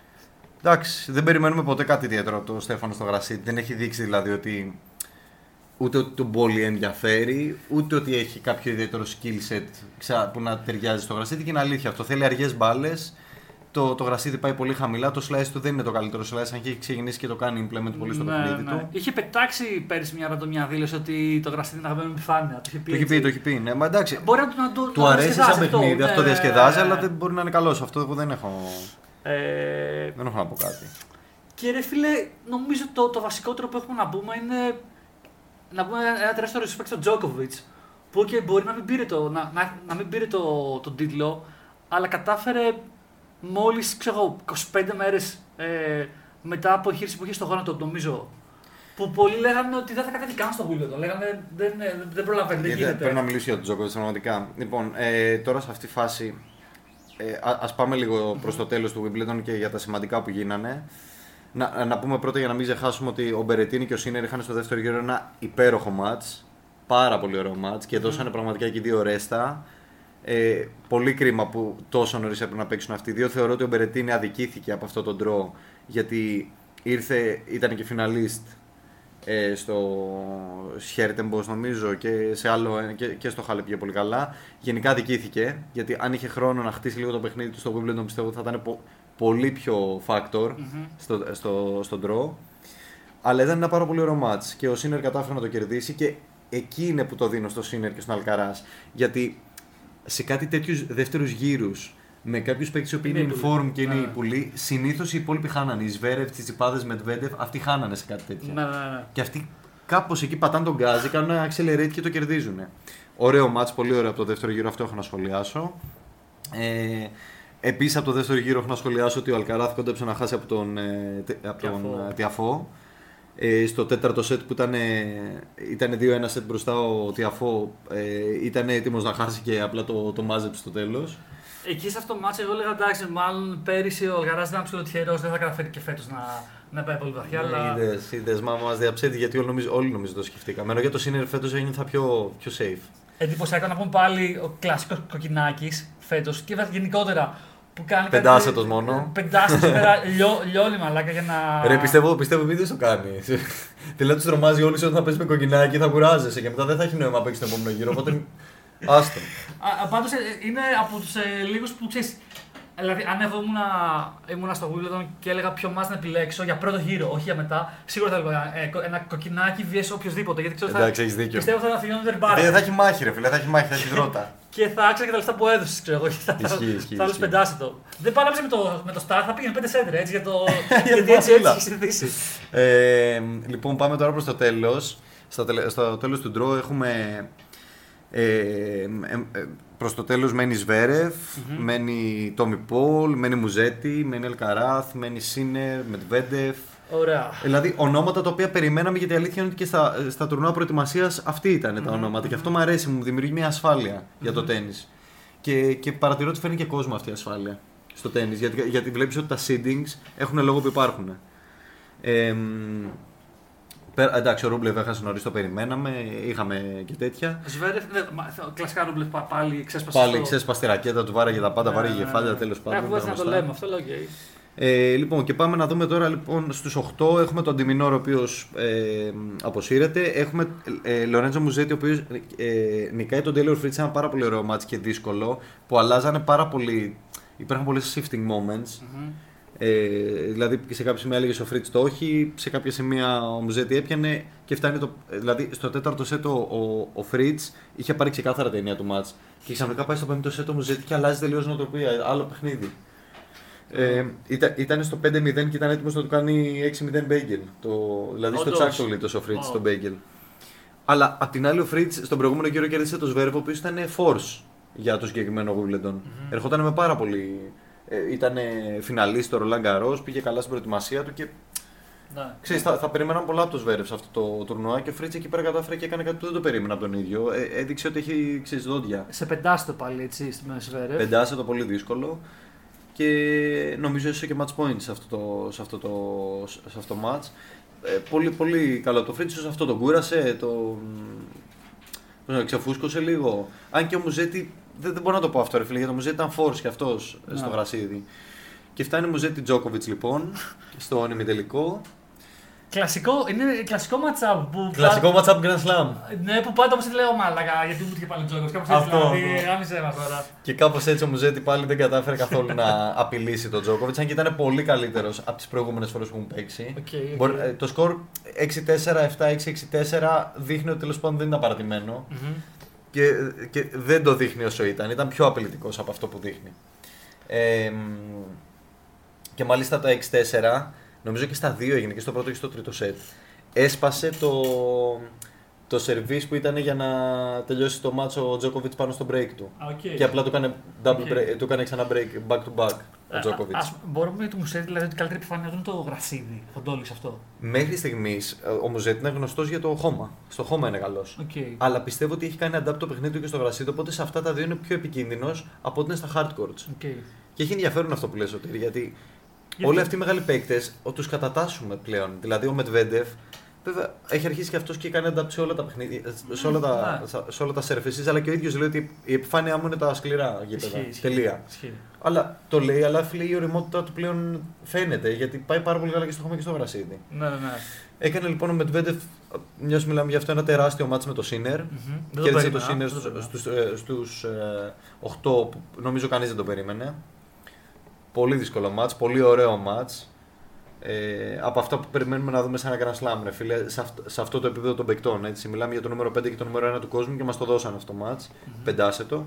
Εντάξει, δεν περιμένουμε ποτέ κάτι ιδιαίτερο από τον Στέφανο στο γρασί. Δεν έχει δείξει δηλαδή ότι ούτε ότι τον πολύ ενδιαφέρει, ούτε ότι έχει κάποιο ιδιαίτερο skill set που να ταιριάζει στο γρασίδι. Και είναι αλήθεια αυτό. Θέλει αργές μπάλες. Το, το γρασίδι πάει πολύ χαμηλά. Το slice του δεν είναι το καλύτερο slice, αν και έχει ξεκινήσει και το κάνει implement πολύ στο ναι, παιχνίδι ναι. του. Είχε πετάξει πέρυσι μια ραντομιά δήλωση ότι το γρασίδι είναι αγαπημένη επιφάνεια. Το είχε πει. Το έχει πει, το έχει πει. Ναι, μα εντάξει. Μπορεί να, να το. Του αρέσει σαν παιχνίδι, αυτό, αυτό ναι, διασκεδάζει, ναι, αλλά ναι. δεν μπορεί να είναι καλό. Αυτό εγώ δεν έχω. Ε... Δεν έχω να πω κάτι. Και ρε φίλε, νομίζω το, το βασικότερο που έχουμε να πούμε είναι να πούμε ένα τεράστιο respect στον Djokovic. Που okay, μπορεί να μην πήρε, το, να, να, να μην πήρε το, τον τίτλο, αλλά κατάφερε μόλις ξέρω, είκοσι πέντε μέρες ε, μετά από εγχείρηση που είχε στο γόνατο, νομίζω. Που πολλοί λέγανε ότι δεν θα κατέβει καν στο Wimbledon. Λέγανε δεν, δεν, δεν προλαβαίνει, δεν γίνεται. Πρέπει να μιλήσω για τον Djokovic πραγματικά. Λοιπόν, ε, τώρα σε αυτή τη φάση, ε, ας πάμε λίγο προς το τέλος του Wimbledon και για τα σημαντικά που γίνανε. Να, να πούμε πρώτα για να μην ξεχάσουμε ότι ο Μπερετίνι και ο Σίνερ είχαν στο δεύτερο γύρο ένα υπέροχο μάτς. Πάρα πολύ ωραίο μάτς και δώσανε πραγματικά και δύο ρέστα. Ε, πολύ κρίμα που τόσο νωρίς έπρεπε να παίξουν αυτοί οι δύο. Θεωρώ ότι ο Μπερετίνι αδικήθηκε από αυτό τον ντρο γιατί ήρθε, ήταν και φιναλίστ ε, στο Σχέρτεμπος νομίζω και, σε άλλο, και, και στο Χάλεπ πήγε πολύ καλά. Γενικά αδικήθηκε γιατί αν είχε χρόνο να χτίσει λίγο το παιχνίδι του στο Wimbledon πιστεύω ότι θα ήταν πο, πολύ πιο factor mm-hmm. στο, στο, στο draw. Αλλά ήταν ένα πάρα πολύ ωραίο match και ο Σίνερ κατάφερε να το κερδίσει και εκεί είναι που το δίνω στο Σίνερ και στον Αλκαράς. Γιατί σε κάτι τέτοιους δεύτερους γύρους με κάποιους παίκτες που είναι inform και είναι οι πουλοί, συνήθως οι υπόλοιποι χάνανε. Οι Σβέρεφ, Τσιτσιπάδες, Μετβέντεφ, αυτοί χάνανε σε κάτι τέτοιο. Ναι, ναι, ναι. Και αυτοί κάπως εκεί πατάνε τον γκάζι, κάνουν ένα accelerate και το κερδίζουν. Ωραίο match, πολύ ωραίο από το δεύτερο γύρο, αυτό έχω να σχολιάσω. Ε, Επίσης από το δεύτερο γύρο έχω να σχολιάσω ότι ο Αλκαράθ κόντεψε να χάσει από τον, από τον Τιαφό. Ε, στο τέταρτο σετ που ήταν, ήταν δύο ένα σετ μπροστά ο Τιαφό ε, ήταν έτοιμος να χάσει και απλά το, το μάζεψε στο τέλος. Εκεί σε αυτό το μάτσο εγώ έλεγα εντάξει, μάλλον πέρυσι ο Αλκαράς ήταν ψιλοτυχερός, δεν θα καταφέρει και φέτος να, να πάει πολύ βαθιά. Ναι, αλλά... είδες, είδες, μα μας διαψεύδει γιατί όλοι νομίζω, όλοι νομίζω το σκεφτήκαμε. Ενώ για το Σίνερ φέτος ένιωθα πιο, πιο safe. Εντυπωσιακό να πούμε πάλι ο κλασικός Κοκκινάκης φέτος και γενικότερα. Πεντάσετος μόνο. Πεντάσετος πέρα λιώνει μαλάκα για να. Ρε, πιστεύω, πιστεύω μην δεν το κάνει. Δηλαδή του τρομάζει όλους ότι θα παίζει με κοκκινάκι θα κουράζεσαι και μετά δεν θα έχει νόημα να παίξει τον επόμενο γύρο. Οπότε. Άστο. Πάντως είναι από τους ε, λίγους που ξέρεις. Δηλαδή, αν εγώ ήμουν, ήμουν στο Wimbledon και έλεγα ποιο μάτς να επιλέξω για πρώτο γύρο, όχι για μετά, σίγουρα θα έλεγα ε, ένα κοκκινάκι βs οποιοδήποτε. Γιατί ξέρω εντάξει, έχεις δίκιο. Πιστεύω θα ήταν θυγιώνει μπάρα. Δεν θα έχει μάχη, ρε φίλε, θα έχει μάχη, θα έχει δρότα. Και θα άξα και τα λεφτά που έδωσε, ξέρω εγώ. Ισχύει, ισχύει. Θα άλλο πεντάσετο. Δεν πάει να με το, με το Star, θα πήγαινε πέντε σέντρε έτσι για το. Γιατί έτσι έτσι έχει συνηθίσει. Ε, λοιπόν, πάμε τώρα προς το τέλος. Στο τέλος του draw έχουμε. Ε, ε, ε, προς το τέλος μένει Σβέρεφ, mm-hmm. μένει Τόμι Πολ, μένει Μουζέτη, μένει Αλκαράθ, μένει Σίνερ, Μετβέντεφ. Ωραία. Δηλαδή ονόματα τα οποία περιμέναμε γιατί η αλήθεια είναι ότι και στα, στα τουρνουά προετοιμασίας αυτοί ήταν mm-hmm. τα ονόματα. Mm-hmm. Και αυτό μου αρέσει, μου δημιουργεί μια ασφάλεια mm-hmm. για το τένις. Και, και παρατηρώ ότι φέρνει και κόσμο αυτή η ασφάλεια στο τένις. Γιατί, γιατί βλέπεις ότι τα seedings έχουν λόγο που υπάρχουν. Ε, Εντάξει, ο Ρούμπλεβ έχασε νωρίς, το περιμέναμε, είχαμε και τέτοια. Σβέρεφ, κλασικά Ρούμπλεβ πάλι ξέσπασε. Πάλι ξέσπασε τη ρακέτα, του βάραγε τα πάντα, βάραγε κεφάλια, τέλος πάντων. Έχουμε να το λέμε αυτό, λέω okay. ε, Λοιπόν, και πάμε να δούμε τώρα λοιπόν, στους οκτώ. Έχουμε τον Ντιμινόρ ο οποίος ε, αποσύρεται. Έχουμε ε, Λορέντζο Μουζέτη ο οποίος ε, νικάει τον Τέιλορ Φριτς, ένα πάρα πολύ ωραίο μάτς και δύσκολο που αλλάζανε πάρα πολύ. Υπήρχαν πολλές shifting moments. Mm-hmm. Ε, δηλαδή σε κάποια σημεία έλεγε ο Φρίτς το όχι, σε κάποια σημεία ο Μουζέτη έπιανε και φτάνει το. Δηλαδή στο τέταρτο σετ ο, ο, ο Φρίτς είχε πάρει ξεκάθαρα την έννοια του μάτς. Και ξαφνικά πάει στο πέμπτο σετ ο Μουζέτη και αλλάζει τελείως νοοτροπία, άλλο παιχνίδι. Ε, ήταν, ήταν στο πέντε μηδέν και ήταν έτοιμος να του κάνει έξι μηδέν μπέγγελ. Δηλαδή στο τσάκ γλίτωσε ο Φρίτς oh. το μπέγγελ. Αλλά απ' την άλλη ο Φρίτς στον προηγούμενο γύρο κέρδισε το Σβέρεφ, ο οποίος ήταν force για το συγκεκριμένο Wimbledon. Mm-hmm. Ερχόταν με πάρα πολύ. Ε, ήταν φιναλίστ στο Ρολάν Γκαρός, πήγε καλά στην προετοιμασία του και. Ναι. Ξέρεις, θα, θα περίμεναν πολλά από το Σβέρεφ σε αυτό το τουρνουά και ο Φρίτς εκεί πέρα κατάφερε και έκανε κάτι που δεν το περίμενα από τον ίδιο. Ε, έδειξε ότι έχει ξέρεις, δόντια. Σε πεντάσετο πάλι έτσι με Σβέρεφ. Πεντάσετο πολύ δύσκολο. Και νομίζω έσαι και match point σε αυτό το, σε αυτό το, σε αυτό το match. Ε, πολύ, πολύ καλό το Φρίτς, αυτό τον κούρασε, το ξεφούσκωσε λίγο. Αν και ο Μουζέτη, δεν, δεν μπορώ να το πω αυτό ρε φίλε, γιατί ο Μουζέτη ήταν force και αυτός yeah. στο γρασίδι. Και φτάνει ο Μουζέτη Τζόκοβιτς λοιπόν, στο ημιτελικό. Κλασικό, είναι κλασικό matchup που. Κλασικό matchup Grand Slam. Ναι, που πάντα όπως τη λέω μάλακα, γιατί μου είχε πάλι Τζόκοβιτς. Κάπως έτσι Αυτό. δηλαδή, άμισε μας τώρα. Και κάπως έτσι ο Μουζέτη πάλι δεν κατάφερε καθόλου να απειλήσει τον Τζόκοβιτς, αν και ήταν πολύ καλύτερος από τις προηγούμενες φορές που μου παίξει. Okay, okay. Μπορεί, το σκορ έξι τέσσερα, επτά έξι, έξι τέσσερα δείχνει ότι τέλος πάντων δεν ήταν παρατημένο. Mm-hmm. Και, και δεν το δείχνει όσο ήταν, ήταν πιο απειλητικός από αυτό που δείχνει. Ε, και μάλιστα το έξι τέσσερα, νομίζω και στα δύο έγινε, και στο πρώτο και στο τρίτο σετ. Έσπασε το, το σερβίς που ήταν για να τελειώσει το μάτσο ο Τζόκοβιτς πάνω στο break του. Okay. Και απλά του έκανε, double Okay. break, του έκανε ξανά break back to back ο Τζόκοβιτς. Μπορούμε να του Μουζέτη, δηλαδή ότι η καλύτερη επιφάνεια του είναι το γρασίδι. Θα το όλεις αυτό. Μέχρι στιγμής ο Μουζέτη είναι γνωστός για το χώμα. Στο χώμα είναι καλός. Okay. Αλλά πιστεύω ότι έχει κάνει adapt το παιχνίδι του και στο γρασίδι, οπότε σε αυτά τα δύο είναι πιο επικίνδυνος από ότι είναι στα hard courts. Okay. Και έχει ενδιαφέρον αυτό που λες, Σωτήρη, γιατί, γιατί όλοι αυτοί οι μεγάλοι παίκτες τους κατατάσσουμε πλέον. Δηλαδή ο Μετβέντεφ, βέβαια, έχει αρχίσει και αυτός και κάνει adapt σε όλα τα παιχνίδια, σε όλα τα, mm, σε όλα τα surfaces, αλλά και ο ίδιος λέει ότι η επιφάνειά μου είναι τα σκληρά γήπεδα. Τελεία. Ισχύει. Αλλά το λέει, αλλά φίλε, η ωριμότητα του πλέον φαίνεται, γιατί πάει πάρα πολύ καλά και στο χώμα και στο γρασίδι. Ναι, ναι, ναι. Έκανε λοιπόν ο Μετβέντεφ, μιας μιλάμε γι' αυτό, ένα τεράστιο μάτς με το Σίνερ. Mm-hmm. Κέρδισε το Σίνερ στους, στους, στους ε, οκτώ, που νομίζω κανείς δεν το περίμενε. Πολύ δύσκολο μάτς, πολύ ωραίο μάτς. Ε, από αυτά που περιμένουμε να δούμε σε ένα Grand Slam, ρε φίλε, σε, αυ, σε αυτό το επίπεδο των παικτών. Έτσι. Μιλάμε για το νούμερο πέντε και το νούμερο ένα του κόσμου και μας το δώσαν αυτό το μάτς. Mm-hmm. Πεντάσετο.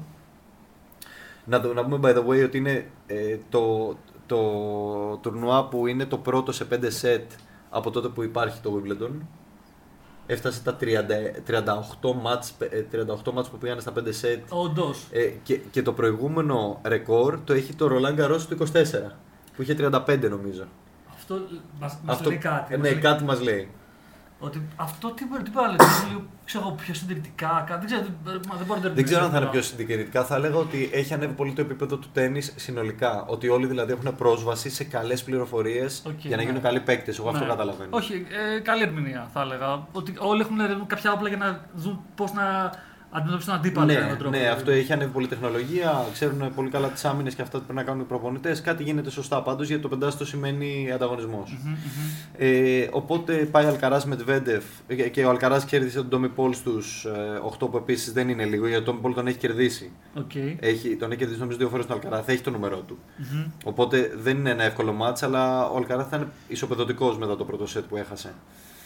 Να, να πούμε by the way ότι είναι ε, το, το τουρνουά που είναι το πρώτο σε πέντε σετ από τότε που υπάρχει το Wimbledon. Έφτασε τα τριάντα οκτώ μάτς, τριάντα οκτώ μάτς που πήγαν στα πέντε σετ. Όντως. Ε, και, και το προηγούμενο ρεκόρ το έχει το Roland Garros του είκοσι τέσσερα, που είχε τριάντα πέντε νομίζω. Αυτό μας, μας αυτό, λέει κάτι. Ναι, κάτι λέει... μας λέει. Ότι αυτό τι μπορεί να λέει, λίγο ξέρω, πιο συντηρητικά, δεν ξέρω, δεν μπορεί να Δεν ξέρω αν θα είναι πιο συντηρητικά. Θα έλεγα ότι έχει ανέβει πολύ το επίπεδο του τέννις συνολικά. Ότι όλοι δηλαδή έχουν πρόσβαση σε καλές πληροφορίες okay, για να γίνουν ναι. καλοί παίκτες. Εγώ ναι. αυτό καταλαβαίνω. Όχι, ε, καλή ερμηνεία θα έλεγα. Ότι όλοι έχουν κάποια όπλα για να δουν πώς να αντιμετωπίσουν τον αντίπαλο. Ναι, με έναν τρόπο, ναι, δηλαδή. αυτό έχει ανέβει πολύ τεχνολογία. Ξέρουν πολύ καλά τις άμυνες και αυτά που πρέπει να κάνουν οι προπονητές. Κάτι γίνεται σωστά πάντως, γιατί το πεντάστο σημαίνει ανταγωνισμός. Mm-hmm, mm-hmm. Ε, οπότε πάει Αλκαράς Μετβέντεφ και ο Αλκαράς κέρδισε τον Τόμι Πολ στους ε, οκτώ, που επίσης δεν είναι λίγο, γιατί ο Τόμι Πολ τον έχει κερδίσει. Okay. Έχει, τον έχει κερδίσει νομίζω δύο φορές τον Αλκαράθ, έχει το νούμερό του. Mm-hmm. Οπότε δεν είναι ένα εύκολο μάτς, αλλά ο Αλκαράθ θα είναι ισοπεδωτικός μετά το πρώτο σετ που έχασε.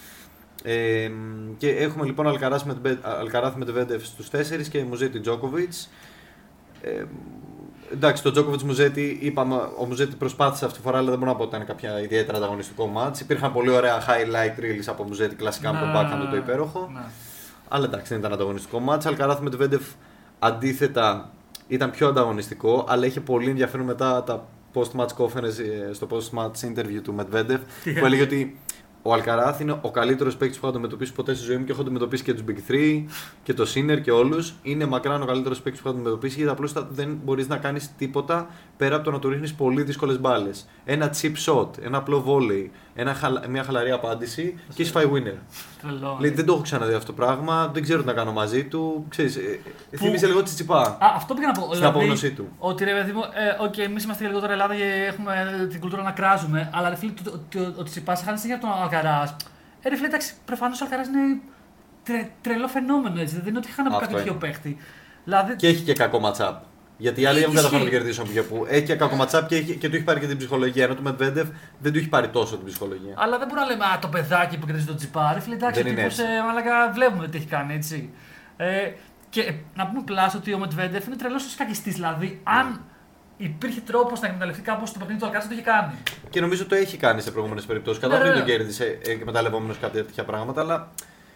Ε, και έχουμε λοιπόν Αλκαράθ Μετβέντεφ στους τέσσερις και Μουζέτη Τζόκοβιτς. Ε, εντάξει, το Τζόκοβιτς Μουζέτη, είπαμε, ο Μουζέτη προσπάθησε αυτή τη φορά, αλλά δεν μπορώ να πω ότι ήταν κάποια ιδιαίτερα ανταγωνιστικό μάτς. Υπήρχαν πολύ ωραία highlight reels από Μουζέτη, κλασικά με τον backhand το υπέροχο. Να. Αλλά εντάξει, δεν ήταν ανταγωνιστικό μάτς. Αλκαράθ Μετβέντεφ αντίθετα ήταν πιο ανταγωνιστικό, αλλά είχε πολύ ενδιαφέρον μετά τα post-match conference, στο post-match interview του Μετβέντεφ, που έλεγε ότι ο Αλκαράθ είναι ο καλύτερος παίκτης που έχω αντιμετωπίσει ποτέ στη ζωή μου και έχω αντιμετωπίσει και τους Big Three και το Sinner και όλους. Είναι μακράν ο καλύτερος παίκτης που έχω αντιμετωπίσει, γιατί απλώς δεν μπορείς να κάνεις τίποτα πέρα από το να του ρίχνεις πολύ δύσκολες μπάλες. Ένα chip shot, ένα απλό volley, ένα, μια χαλαρή απάντηση και είσαι φάει winner. Λέει, δεν το έχω ξαναδεί αυτό το πράγμα, δεν ξέρω τι να κάνω μαζί του. Ξέρεις, που... θύμισε λίγο Τσιτσιπά. Α, αυτό πήγα να πω. Στην δηλαδή, απόγνωσή του. Ότι ρε παιδί μου, ε, okay, εμείς είμαστε και λιγότερο Ελλάδα και έχουμε την κουλτούρα να κράζουμε, αλλά ρε φίλε, ο Τσιτσιπάς χάνει συνέχεια τον Αλκαράς. Ε, ρε φίλε, εντάξει, προφανώς ο Αλκαράς είναι τρε, τρελό φαινόμενο έτσι. Δεν είναι ότι είχαν από κάποιο τέτοιο παίχτη. Δηλαδή... Και έχει και κακό ματσάπ. Γιατί οι άλλοι δεν καταφέρουν να κερδίσουν από που. Έχει και κακό ματσάπ και, και του έχει πάρει και την ψυχολογία. Ενώ του Μετβέντεφ δεν του έχει πάρει τόσο την ψυχολογία. Αλλά δεν μπορούμε να λέμε α, το παιδάκι που κερδίζει τον Τσιπά. Ρε φίλε, εντάξει, τύπος, ε, μαλάκα, βλέπουμε τι έχει κάνει έτσι. Ε, και ε, να πούμε πλάσο ότι ο Μετβέντεφ είναι τρελός σκακιστής. Δηλαδή, αν υπήρχε τρόπος να εκμεταλλευτεί κάπως το παιχνίδι του Αλκαράς, το είχε κάνει. Και νομίζω το έχει κάνει σε προηγούμενες περιπτώσεις. Κατά πριν τον κέρδισε εκμεταλλευόμενος κάποια τέτοια πράγματα, αλλά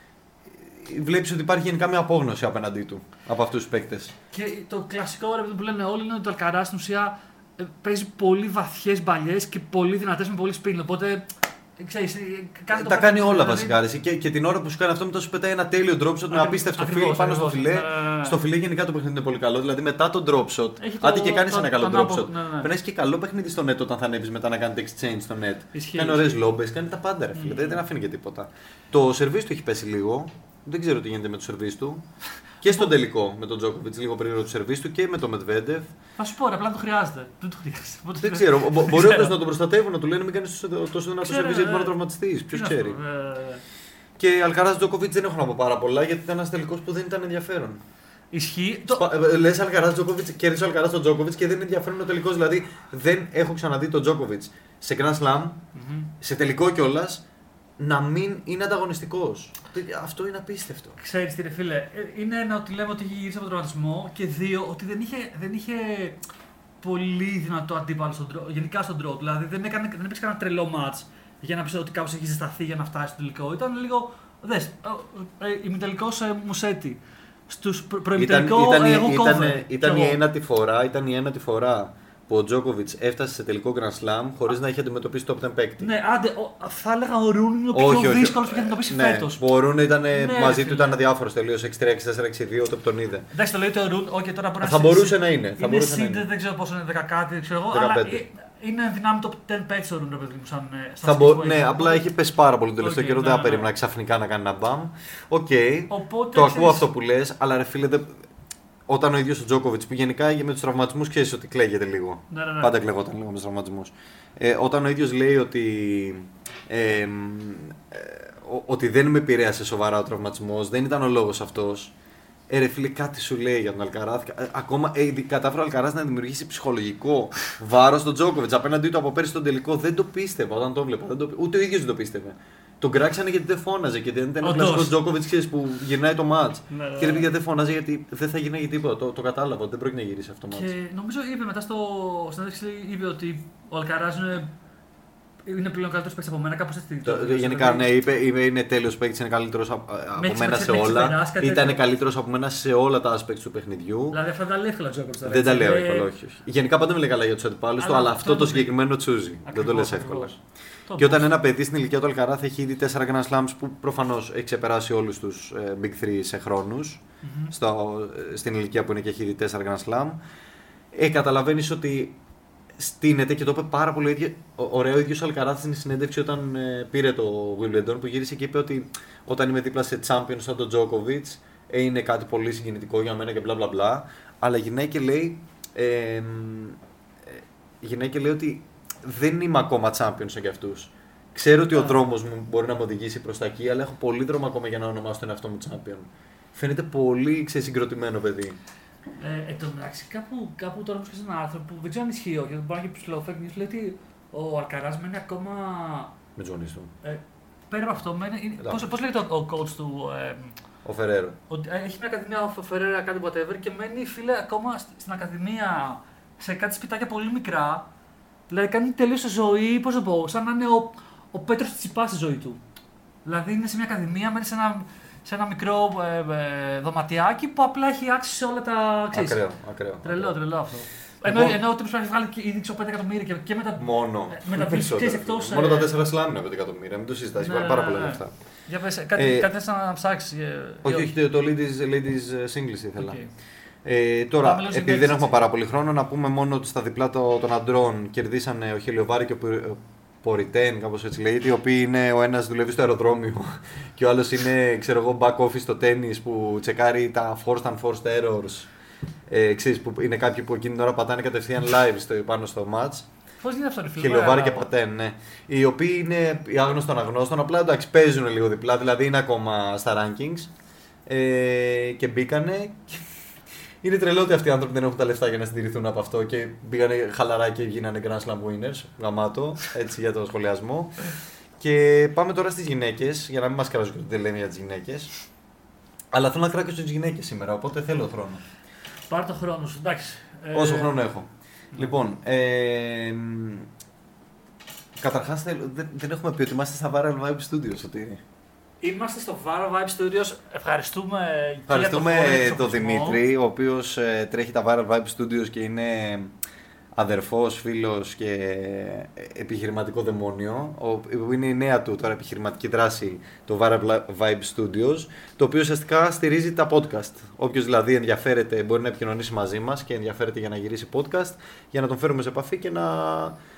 βλέπεις ότι υπάρχει γενικά μια απόγνωση απέναντί του από αυτούς τους παίκτες. Και το κλασικό ρε, που λένε όλοι είναι ότι το Αλκαράς στην ουσία παίζει πολύ βαθιές μπαλιές και πολύ δυνατές με πολύ σπίν. Οπότε ξέρεις, κάνει τα κάνει όλα βασικά. Και, και την ώρα που σου κάνει αυτό, μετά σου πετάει ένα τέλειο drop shot με απίστευτο φιλί πάνω στο φιλέ. Ναι. Στο φιλέ γενικά το παιχνίδι είναι πολύ καλό. Δηλαδή μετά το drop shot, άντε και κάνει ένα καλό drop shot. Ναι, ναι. Περνάει και καλό παιχνίδι στο net όταν θα ανέβει μετά να κάνει exchange στο net. Ισχύει, κάνει ωραίες λόμπες, κάνει τα πάντα ρε φίλε. Mm. Δεν αφήνει και τίποτα. Το σερβίς του έχει πέσει λίγο. Δεν ξέρω τι γίνεται με το σερβίς του. Και στον τελικό με τον Τζόκοβιτς, λίγο πριν το σερβίς του και με τον Μετβέντεφ. Θα σου πω, ρε, απλά το χρειάζεται. Δεν το χρειάζεται. Δεν ξέρω. Μπορεί όντως να τον προστατεύουν, να του λένε μην κάνει τόσο δυνατό σερβίς γιατί μπορεί να τραυματιστεί. Ποιο ξέρει. Και Αλκαράζ Τζόκοβιτς δεν έχω να πω πάρα πολλά γιατί ήταν ένα τελικό που δεν ήταν ενδιαφέρον. Ισχύει. Λες Αλκαράζ Τζόκοβιτς, κέρδισε ο Αλκαράζ τον Τζόκοβιτς και δεν είναι ενδιαφέρον ο τελικός. Δηλαδή δεν έχω ξαναδεί τον Τζόκοβιτς σε Grand Slam, mm-hmm. σε τελικό κιόλας, να μην είναι ανταγωνιστικός. Αυτό είναι απίστευτο. Ξέρεις τι, ρε φίλε, είναι ένα ότι λέμε ότι είχε γυρίσει από τον τραυματισμό και δύο ότι δεν είχε, δεν είχε πολύ δυνατό αντίπαλο στον draw, γενικά στον draw. Δηλαδή δεν, έκανε, δεν έπαιξε κανένα τρελό μάτς για να πει ότι κάπως έχει ζεσταθεί για να φτάσει στο τελικό. Ήταν λίγο. Δες, ημιτελικός ε, Μουσέτη. Στους προ, προημιτελικό ήταν, ήταν, εγώ ήταν, κόβε. ήταν, ήταν η ένατη φορά, ήταν η ένατη φορά που ο Τζόκοβιτς έφτασε σε τελικό Grand Slam χωρίς να έχει αντιμετωπίσει top δέκα παίκτη. Ναι, άντε, ο, θα έλεγα ο Ρούν είναι ο πιο όχι, δύσκολος που έχει αντιμετωπίσει ναι, φέτος. Ο Ρούν ήταν ναι, μαζί του, ήταν αδιάφορος τελείως, έξι τρία, έξι τέσσερα, έξι δύο, το τον είδε. Εντάξει, το λέει ο Ρούν, okay, τώρα μπορεί θα να μπορούσε να είναι. Είναι seeded, δεν ξέρω πόσο είναι, δέκα κάτι, ξέρω εγώ, αλλά είναι δυνάμει top δέκα παίκτη ο Ρούν, ρε παιδί μου, σαν θα μπο... Ναι, απλά έχει πέσει πάρα πολύ τον τελευταίο καιρό, δεν περίμενα ξαφνικά να κάνει ένα μπαμ. Οκ, το ακούω αυτό που λες, αλλά ρε φίλε. Όταν ο ίδιος ο Τζόκοβιτς, που γενικά με τους τραυματισμούς ξέρεις ότι κλαίγεται λίγο. Ναι, ναι, ναι. Πάντα κλαιγόταν λίγο με τους τραυματισμούς. Ε, όταν ο ίδιος λέει ότι, ε, ε, ότι δεν με επηρέασε σοβαρά ο τραυματισμός, δεν ήταν ο λόγος αυτός. Ε, ρε φίλε, κάτι σου λέει για τον Αλκαράζ. Ακόμα ε, κατάφερε ο Αλκαράζ να δημιουργήσει ψυχολογικό βάρος στον Τζόκοβιτς απέναντί του από πέρσι τον τελικό. Δεν το πίστευα όταν το βλέπα. Δεν το, ούτε ο ίδιος δεν το πίστευε. Τον κράξανε γιατί δεν φώναζε και δεν ήταν ο κλασικός Τζόκοβιτς που γυρνάει το μάτς. Ναι, ναι. Και ρε παιδιά δεν φώναζε γιατί δεν θα γυρνάει τίποτα. Το, το κατάλαβα ότι δεν πρόκειται να γυρίσει αυτό το μάτς. Και νομίζω είπε μετά στο συνέντευξη είπε ότι ο Αλκαράζ είναι, είναι πλέον καλύτερος παίκτης από μένα. Κάπως έτσι. Το, το, γενικά ναι, είπε, είπε είναι τέλειος παίκτης, είναι καλύτερος από, από μένα σε όλα. Ήταν καλύτερος από μένα σε όλα τα aspects του παιχνιδιού. Δηλαδή αυτά τα λέει εύκολα ο Τζόκοβιτς. Δεν τα λέω εύκολα, όχι. Γενικά πάντα με λέει καλά για τους αντιπάλους του, αλλά αυτό το συγκεκριμένο τσούζει. Δεν το λες εύκολα. Και όταν ένα παιδί στην ηλικία του Αλκαράθ έχει ήδη τέσσερα Grand Slams που προφανώς έχει ξεπεράσει όλους τους ε, Big Three σε χρόνους, mm-hmm. στο, στην ηλικία που είναι και έχει ήδη τέσσερα Grand Slam, ε, καταλαβαίνεις ότι στείνεται και το είπε πάρα πολύ ίδιο, ωραίο ο ίδιος ο Αλκαράθ στην συνέντευξη όταν ε, πήρε το Wimbledon που γύρισε και είπε ότι όταν είμαι δίπλα σε champion σαν τον Djokovic ε, είναι κάτι πολύ συγκινητικό για μένα και μπλα μπλα μπλα, αλλά γυρνάει και λέει, ε, ε, γυρνάει και λέει ότι δεν είμαι ακόμα champion σαν κι αυτούς. Ξέρω ότι ο δρόμος μου μπορεί να μου οδηγήσει προς τα εκεί, αλλά έχω πολύ δρόμο ακόμα για να ονομάσω τον εαυτό μου champion. Φαίνεται πολύ ξεσυγκροτημένο παιδί. Ε, εν τω μεταξύ, κάπου, κάπου τώρα βρίσκω ένα άρθρο που δεν ξέρω αν ισχύει, γιατί μπορεί να έχει ψηλό fake news, λέει ότι ο Αλκαράζ μένει ακόμα. Με τζονίστο. Ε, πέρα από αυτό, μένει. Πώς, πώς λέγεται ο, ο coach του. Ε, ο Φεραίρο. Έχει μια ακαδημία, ο Φεραίρο, κάτι whatever, και μένει φίλε ακόμα στην ακαδημία σε κάτι σπιτάκια πολύ μικρά. Δηλαδή κάνει τελείως τη ζωή, πώς το πω, σαν να είναι ο, ο Πέτρος Τσιτσιπάς στη ζωή του. Δηλαδή είναι σε μια ακαδημία, μένει σε ένα, σε ένα μικρό ε, ε, δωματιάκι που απλά έχει άξει σε όλα τα. Ξέρεις, ακραίο, ακραίο. Τρελό, ακραίο. τρελό αυτό. Λοιπόν, ενώ ο τύπος πρέπει να βγάλει ήδη πέντε εκατομμύρια και, και με τα. Μόνο. Με τα βρίσκες εκτός. Μόνο τα τέσσερα σλάμ είναι πέντε εκατομμύρια, μην το συζητάς, ναι, υπάρχει πάρα πολλά λεφτά. Για πες, κάτι, ε, κάτι θες να ψάξεις. Όχι, όχι, το ladies, ladies singles ήθελα. Okay. Ε, τώρα, επειδή δεν έχουμε πάρα πολύ χρόνο, να πούμε μόνο ότι στα διπλά των αντρών κερδίσανε ο Χελιοβάρη και ο Ποριτέν, κάπως έτσι λέγεται, οι οποίοι είναι ο ένας δουλεύει στο αεροδρόμιο και ο άλλος είναι, ξέρω εγώ, back office στο τέννις που τσεκάρει τα forced and forced errors. Ε, ξέρεις, που είναι κάποιοι που εκείνη την ώρα πατάνε κατευθείαν live στο, πάνω στο match. Πώς γίνεται αυτό, ρε φίλε? Χελιοβάρη και Πατέν, ναι. Οι οποίοι είναι οι άγνωστοι των αγνώστων, απλά εντάξει παίζουν λίγο διπλά, δηλαδή είναι ακόμα στα rankings ε, και μπήκανε. Είναι τρελό ότι αυτοί οι άνθρωποι δεν έχουν τα λεφτά για να συντηρηθούν από αυτό και μπήκανε χαλαρά και γίνανε Grand Slam winners. Γαμάτο, έτσι για το σχολιασμό. Και πάμε τώρα στις γυναίκες, για να μην μας κράζουν και ότι δεν λέμε για τις γυναίκες. Αλλά θέλω να κράξω στις γυναίκες σήμερα, οπότε θέλω χρόνο. Πάρ' το χρόνο σου, εντάξει. Όσο ε... χρόνο έχω. Λοιπόν, ε, καταρχάς δεν, δεν έχουμε πει ότι είμαστε στα Viral Vibe Studios, Σωτήρη. Είμαστε στο Viral Vibe Studios. Ευχαριστούμε, Ευχαριστούμε τον το Δημήτρη, ο οποίος ε, τρέχει τα Viral Vibe Studios και είναι αδερφός, φίλος και επιχειρηματικό δαιμόνιο. Ο, είναι η νέα του τώρα επιχειρηματική δράση, το Viral Vibe Studios, το οποίο ουσιαστικά στηρίζει τα podcast. Όποιος δηλαδή ενδιαφέρεται μπορεί να επικοινωνήσει μαζί μας και ενδιαφέρεται για να γυρίσει podcast, για να τον φέρουμε σε επαφή και να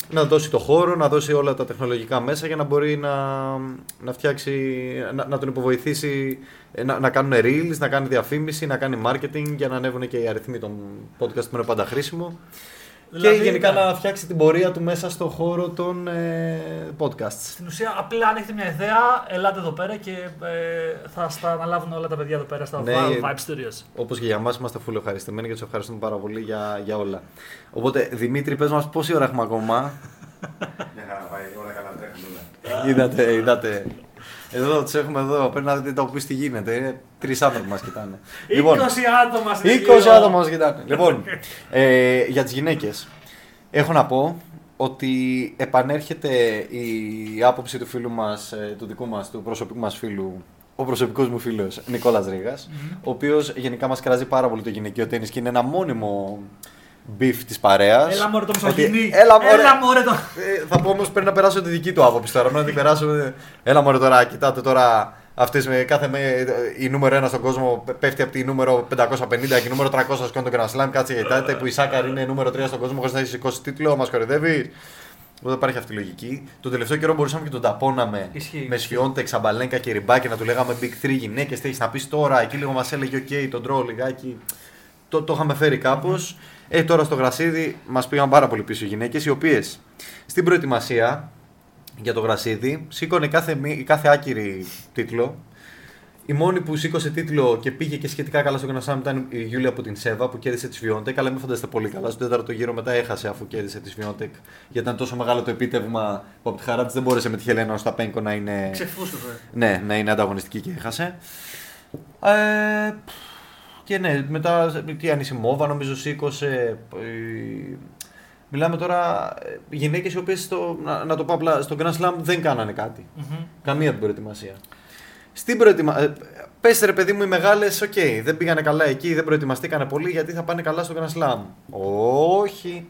να δώσει το χώρο, να δώσει όλα τα τεχνολογικά μέσα για να μπορεί να, να φτιάξει, να, να τον υποβοηθήσει, να, να κάνουν reels, να κάνει διαφήμιση, να κάνει marketing για να ανέβουν και οι αριθμοί των podcast που είναι πάντα χρήσιμο. Δηλαδή, και γενικά να φτιάξει την πορεία του μέσα στον χώρο των ε, podcasts. Στην ουσία, απλά αν έχετε μια ιδέα, ελάτε εδώ πέρα και ε, θα στα αναλάβουν όλα τα παιδιά εδώ πέρα στα ναι, Vibe Studios. Όπως και για εμάς είμαστε full ευχαριστημένοι και τους ευχαριστούμε πάρα πολύ για, για όλα. Οπότε, Δημήτρη, πες μας πόση ώρα έχουμε ακόμα. Μια χαρά πάει, όλα καλά τρέχουν όλα. Είδατε, είδατε. Εδώ τους έχουμε εδώ, πρέπει να δείτε το που τι γίνεται. Τρεις άνθρωποι μας κοιτάνε. Λοιπόν, είκοσι άτομα στην είκοσι άτομα μας κοιτάνε. Λοιπόν, ε, για τις γυναίκες. Έχω να πω ότι επανέρχεται η άποψη του φίλου μας, του δικού μας, του προσωπικού μας φίλου, ο προσωπικός μου φίλος Νικόλας Ρήγας, mm-hmm. ο οποίος γενικά μας κράζει πάρα πολύ το γυναικείο τένις και είναι ένα μόνιμο μπιφ της παρέας. Έλα μωρέ το μισογυνή. Έλα μωρέ, έλα μωρέ το... Ε, θα πω όμως πρέπει να περάσω τη δική του άποψη τώρα, να την περάσω. Έλα μωρέ τώρα, κοιτάτε τώρα. Αυτές με κάθε με, η νούμερο ένα στον κόσμο πέφτει από τη νούμερο πεντακόσια πενήντα και η νούμερο τριακόσια σκόνη τον Grand Slam. Κάτσε γιατί που η Σάκαρ είναι νούμερο τρία στον κόσμο χωρίς να έχει σηκώσει τίτλο. Μας κορυδεύει. Δεν υπάρχει αυτή η λογική. Το τελευταίο καιρό μπορούσαμε και τον ταπώναμε Ισχύει. με Σφιόντεκ, Σαμπαλένκα και Ριμπάκη να του λέγαμε Big Three γυναίκες. Τι έχεις να πεις τώρα. Εκεί λίγο μας έλεγε: OK, τον τρώω λιγάκι. Το, το είχαμε φέρει κάπως. Mm-hmm. Ε, τώρα στο γρασίδι μας πήγαν πάρα πολύ πίσω οι γυναίκες, οι οποίες στην προετοιμασία για το γρασίδι σήκωνε κάθε, κάθε άκυρη τίτλο. Η μόνη που σήκωσε τίτλο και πήγε και σχετικά καλά στο Grand Slam ήταν η Γιούλια από την Σέβα που κέρδισε τη Σφιόντεκ. Αλλά μην φανταστείτε πολύ καλά. Στον τέταρτο γύρο μετά έχασε αφού κέρδισε τη Σφιόντεκ. Γιατί ήταν τόσο μεγάλο το επίτευγμα που από τη χαρά τη δεν μπόρεσε με τη Χελένα Οσταπένκο να είναι. Ξεφούσκωσε. Ναι, να είναι ανταγωνιστική και έχασε. Ε, και ναι, μετά τι Ανισιμόβα νομίζω σήκωσε. Μιλάμε τώρα γυναίκες οι οποίες, να, να το πω απλά, στο Grand Slam δεν κάνανε κάτι. Mm-hmm. Καμία την προετοιμασία. Στην προετοιμασία. Πες ρε παιδί μου, οι μεγάλες, οκ, okay, δεν πήγανε καλά εκεί, δεν προετοιμαστήκανε πολύ γιατί θα πάνε καλά στο Grand Slam. Όχι.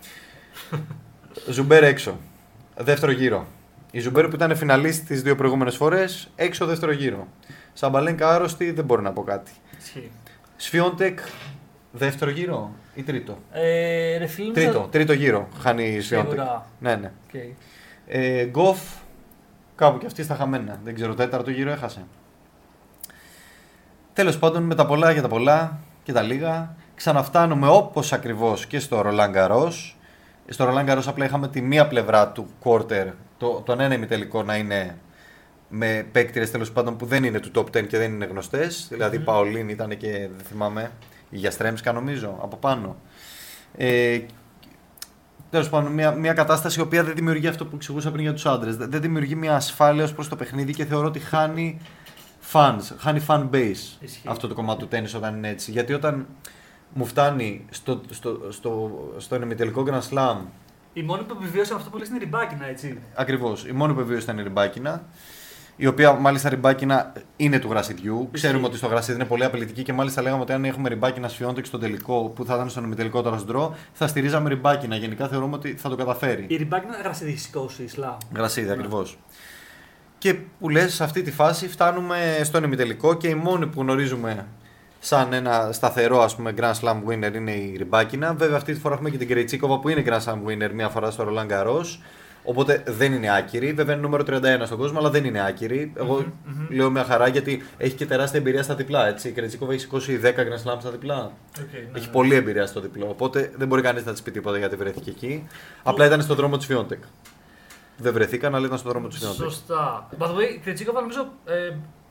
Ζουμπέρ έξω. Δεύτερο γύρο. Η Ζουμπέρ που ήταν φιναλίστη τις δύο προηγούμενες φορές, έξω δεύτερο γύρο. Σαμπαλένκα άρρωστη, δεν μπορεί να πω κάτι. Σφιόντεκ, δεύτερο γύρο ή τρίτο. Ε, ρε, φίλοι, τρίτο, θα... τρίτο γύρο χάνει η Σφιόντεκ. Ναι, ναι. Okay. Ε, Γκοφ, κάπου και αυτή στα χαμένα. Δεν ξέρω, τέταρτο γύρο έχασε. Τέλος πάντων, με τα πολλά για τα πολλά και τα λίγα, ξαναφτάνουμε όπως ακριβώς και στο Ρολάν Γκαρός. Στο Ρολάν Γκαρός απλά είχαμε τη μία πλευρά του quarter, το, τον ένα ημιτελικό να είναι με παίκτηρες τέλος πάντων που δεν είναι του top δέκα και δεν είναι γνωστές. Mm-hmm. Δηλαδή, η Παολίν ήταν και δεν θυμάμαι, η Γιαστρέμσκα νομίζω από πάνω. Ε, Τέλος πάντων, μια, μια κατάσταση η οποία δεν δημιουργεί αυτό που εξηγούσα πριν για τους άντρες. Δεν, δεν δημιουργεί μια ασφάλεια ως προς το παιχνίδι και θεωρώ ότι χάνει fans, χάνει fan base. Ισχύει. Αυτό το κομμάτι του τέννις όταν είναι έτσι. Γιατί όταν μου φτάνει στο, στο, στο, στον ημιτελικό Grand Slam. Η μόνη που επιβίωσε αυτό που λες είναι η Ριμπάκινα, έτσι. Ακριβώς. Η μόνη που επιβίωσε ήταν η Ριμπάκινα. Η οποία μάλιστα Ριμπάκινα είναι του γρασιδιού. Ισχύει. Ξέρουμε ότι στο γρασίδι είναι πολύ απειλητική και μάλιστα λέγαμε ότι αν έχουμε Ριμπάκινα Σφιόντεκ στον τελικό που θα ήταν στον ημιτελικό τώρα στον θα στηρίζαμε Ριμπάκινα. Γενικά θεωρούμε ότι θα το καταφέρει. Η Ριμπάκινα γρασιδιστικό Ισλάμ. Γρασίδι, ακριβώς. Και που λες, σε αυτή τη φάση φτάνουμε στον ημιτελικό και η μόνη που γνωρίζουμε σαν ένα σταθερό ας πούμε Grand Slam winner είναι η Ριμπάκινα. Βέβαια αυτή τη φορά έχουμε και την Κρεϊτσίκοβα που είναι Grand Slam winner μία φορά στο Roland Garros. Οπότε δεν είναι άκυρη. Βέβαια είναι νούμερο τριάντα ένα στον κόσμο, αλλά δεν είναι άκυρη. Εγώ mm-hmm, mm-hmm. λέω μια χαρά γιατί έχει και τεράστια εμπειρία στα διπλά. Έτσι. Η Κρεϊτσίκοβα έχει σηκώσει δέκα Grand Slam στα διπλά. Okay, ναι, έχει ναι. πολλή εμπειρία στο διπλό. Οπότε δεν μπορεί κανείς να τη πει τίποτα γιατί βρέθηκε εκεί. Απλά ήταν στον δρόμο τη Σφιόντεκ. Δεν βρεθήκαν, αλλά ήταν στον δρόμο του Σφιόντεκ. Σωστά. By the way, η Κρεϊτσίκοβα νομίζω ε,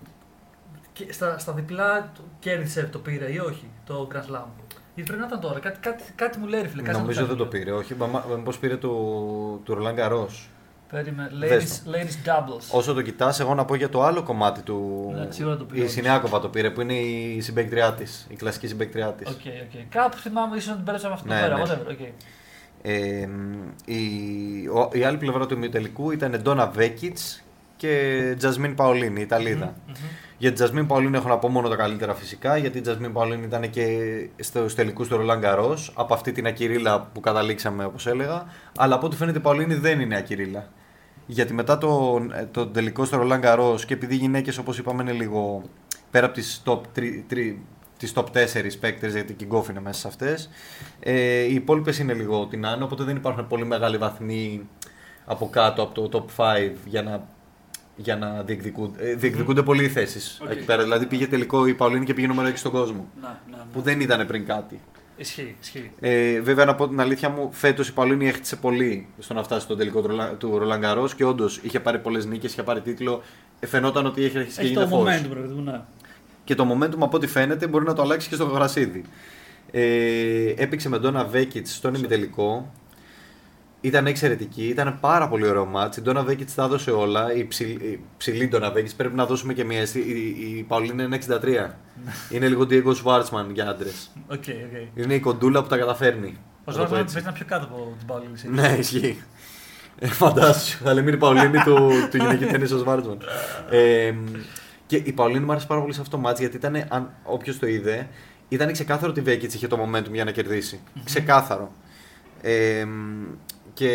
στα, στα διπλά κέρδισε το πήρε ή όχι το Grand Slam. Γιατί πρέπει να ήταν τώρα. Κάτι, κάτι, κάτι μου λέει, φίλε. Νομίζω δεν το πήρε. Όχι, μήπως πήρε του, του Roland Garros. Περίμενε. Ladies, ladies doubles. Όσο το κοιτάς, εγώ να πω για το άλλο κομμάτι του. Ναι, σίγουρα το πήρε. Η Σινιάκοβα το πήρε, που είναι η συμπαίκτριά της. Η κλασική συμπαίκτριά της. Οκ, okay, okay. Κάπου θυμάμαι, ίσως να την πέρασαμε αυτό ναι, το πέρα. Ναι. Whatever, okay. Ε, η, ο, η άλλη πλευρά του ημιτελικού ήταν Ντόνα Βέκιτς και Τζασμίν Παολίνη, η Ιταλίδα. Mm-hmm, mm-hmm. Για την Τζασμίν Παολίνη έχω να πω μόνο τα καλύτερα φυσικά, γιατί η Τζασμίν Παολίνη ήταν και στους τελικούς του Roland Garros, από αυτή την ακυρίλα που καταλήξαμε όπως έλεγα, αλλά από ό,τι φαίνεται η Παολίνη δεν είναι ακυρίλα. Γιατί μετά το, το τελικό στο Roland Garros και επειδή οι γυναίκες όπως είπαμε είναι λίγο πέρα από τις top τις top τέσσερα παίκτες, γιατί και η Γκόφ είναι μέσα σε αυτές. Ε, οι υπόλοιπες είναι λίγο ό,τι να είναι, οπότε δεν υπάρχουν πολύ μεγάλοι βαθμοί από κάτω από το top πέντε για να, για να διεκδικούνται. Ε, διεκδικούνται mm. πολλοί οι θέσεις okay. εκεί πέρα. Δηλαδή πήγε τελικό η Παολίνη και πήγε νούμερο έξι στον κόσμο. Να, να, να. Που δεν ήταν πριν κάτι. Ισχύει, ισχύει. Ε, βέβαια, να πω την αλήθεια μου, φέτος η Παολίνη έχτισε πολύ στο να φτάσει στο τελικό του Ρολάν Γκαρός και όντως είχε πάρει πολλές νίκες, είχε πάρει τίτλο. Ε, φαινόταν ότι έχει αρχίσει και γίνεται φως. Έχει το momentum, ναι. Και το momentum από ό,τι φαίνεται μπορεί να το αλλάξει και στο Γρασίδι. Ε, έπαιξε με Ντόνα Βέκιτς στον ημιτελικό. Ήταν εξαιρετική, ήταν πάρα πολύ ωραίο μάτς. Η Ντόνα Βέκιτς τα έδωσε όλα. Η, ψηλ, η ψηλή Ντόνα Βέκιτς πρέπει να δώσουμε και μία. Η, η, η Παολίνη είναι εξήντα τρία. Είναι λίγο Diego Schwartzman για άντρες. Okay, okay. Είναι η κοντούλα που τα καταφέρνει. Ο Schwartzman παίζει να πιο κάτω από την Παολίνη. Ναι, ισχύει. Ε, φαντάσου, θα λέμε η Παολίνη του, του γυναικείου τέννις ο Schwartzman. Ε, και η Παολίνη μου άρεσε πάρα πολύ σε αυτό το μάτς γιατί ήταν, αν όποιος το είδε, ήταν ξεκάθαρο ότι η Βέκιτς είχε το momentum για να κερδίσει. Mm-hmm. Ξεκάθαρο. Ε, και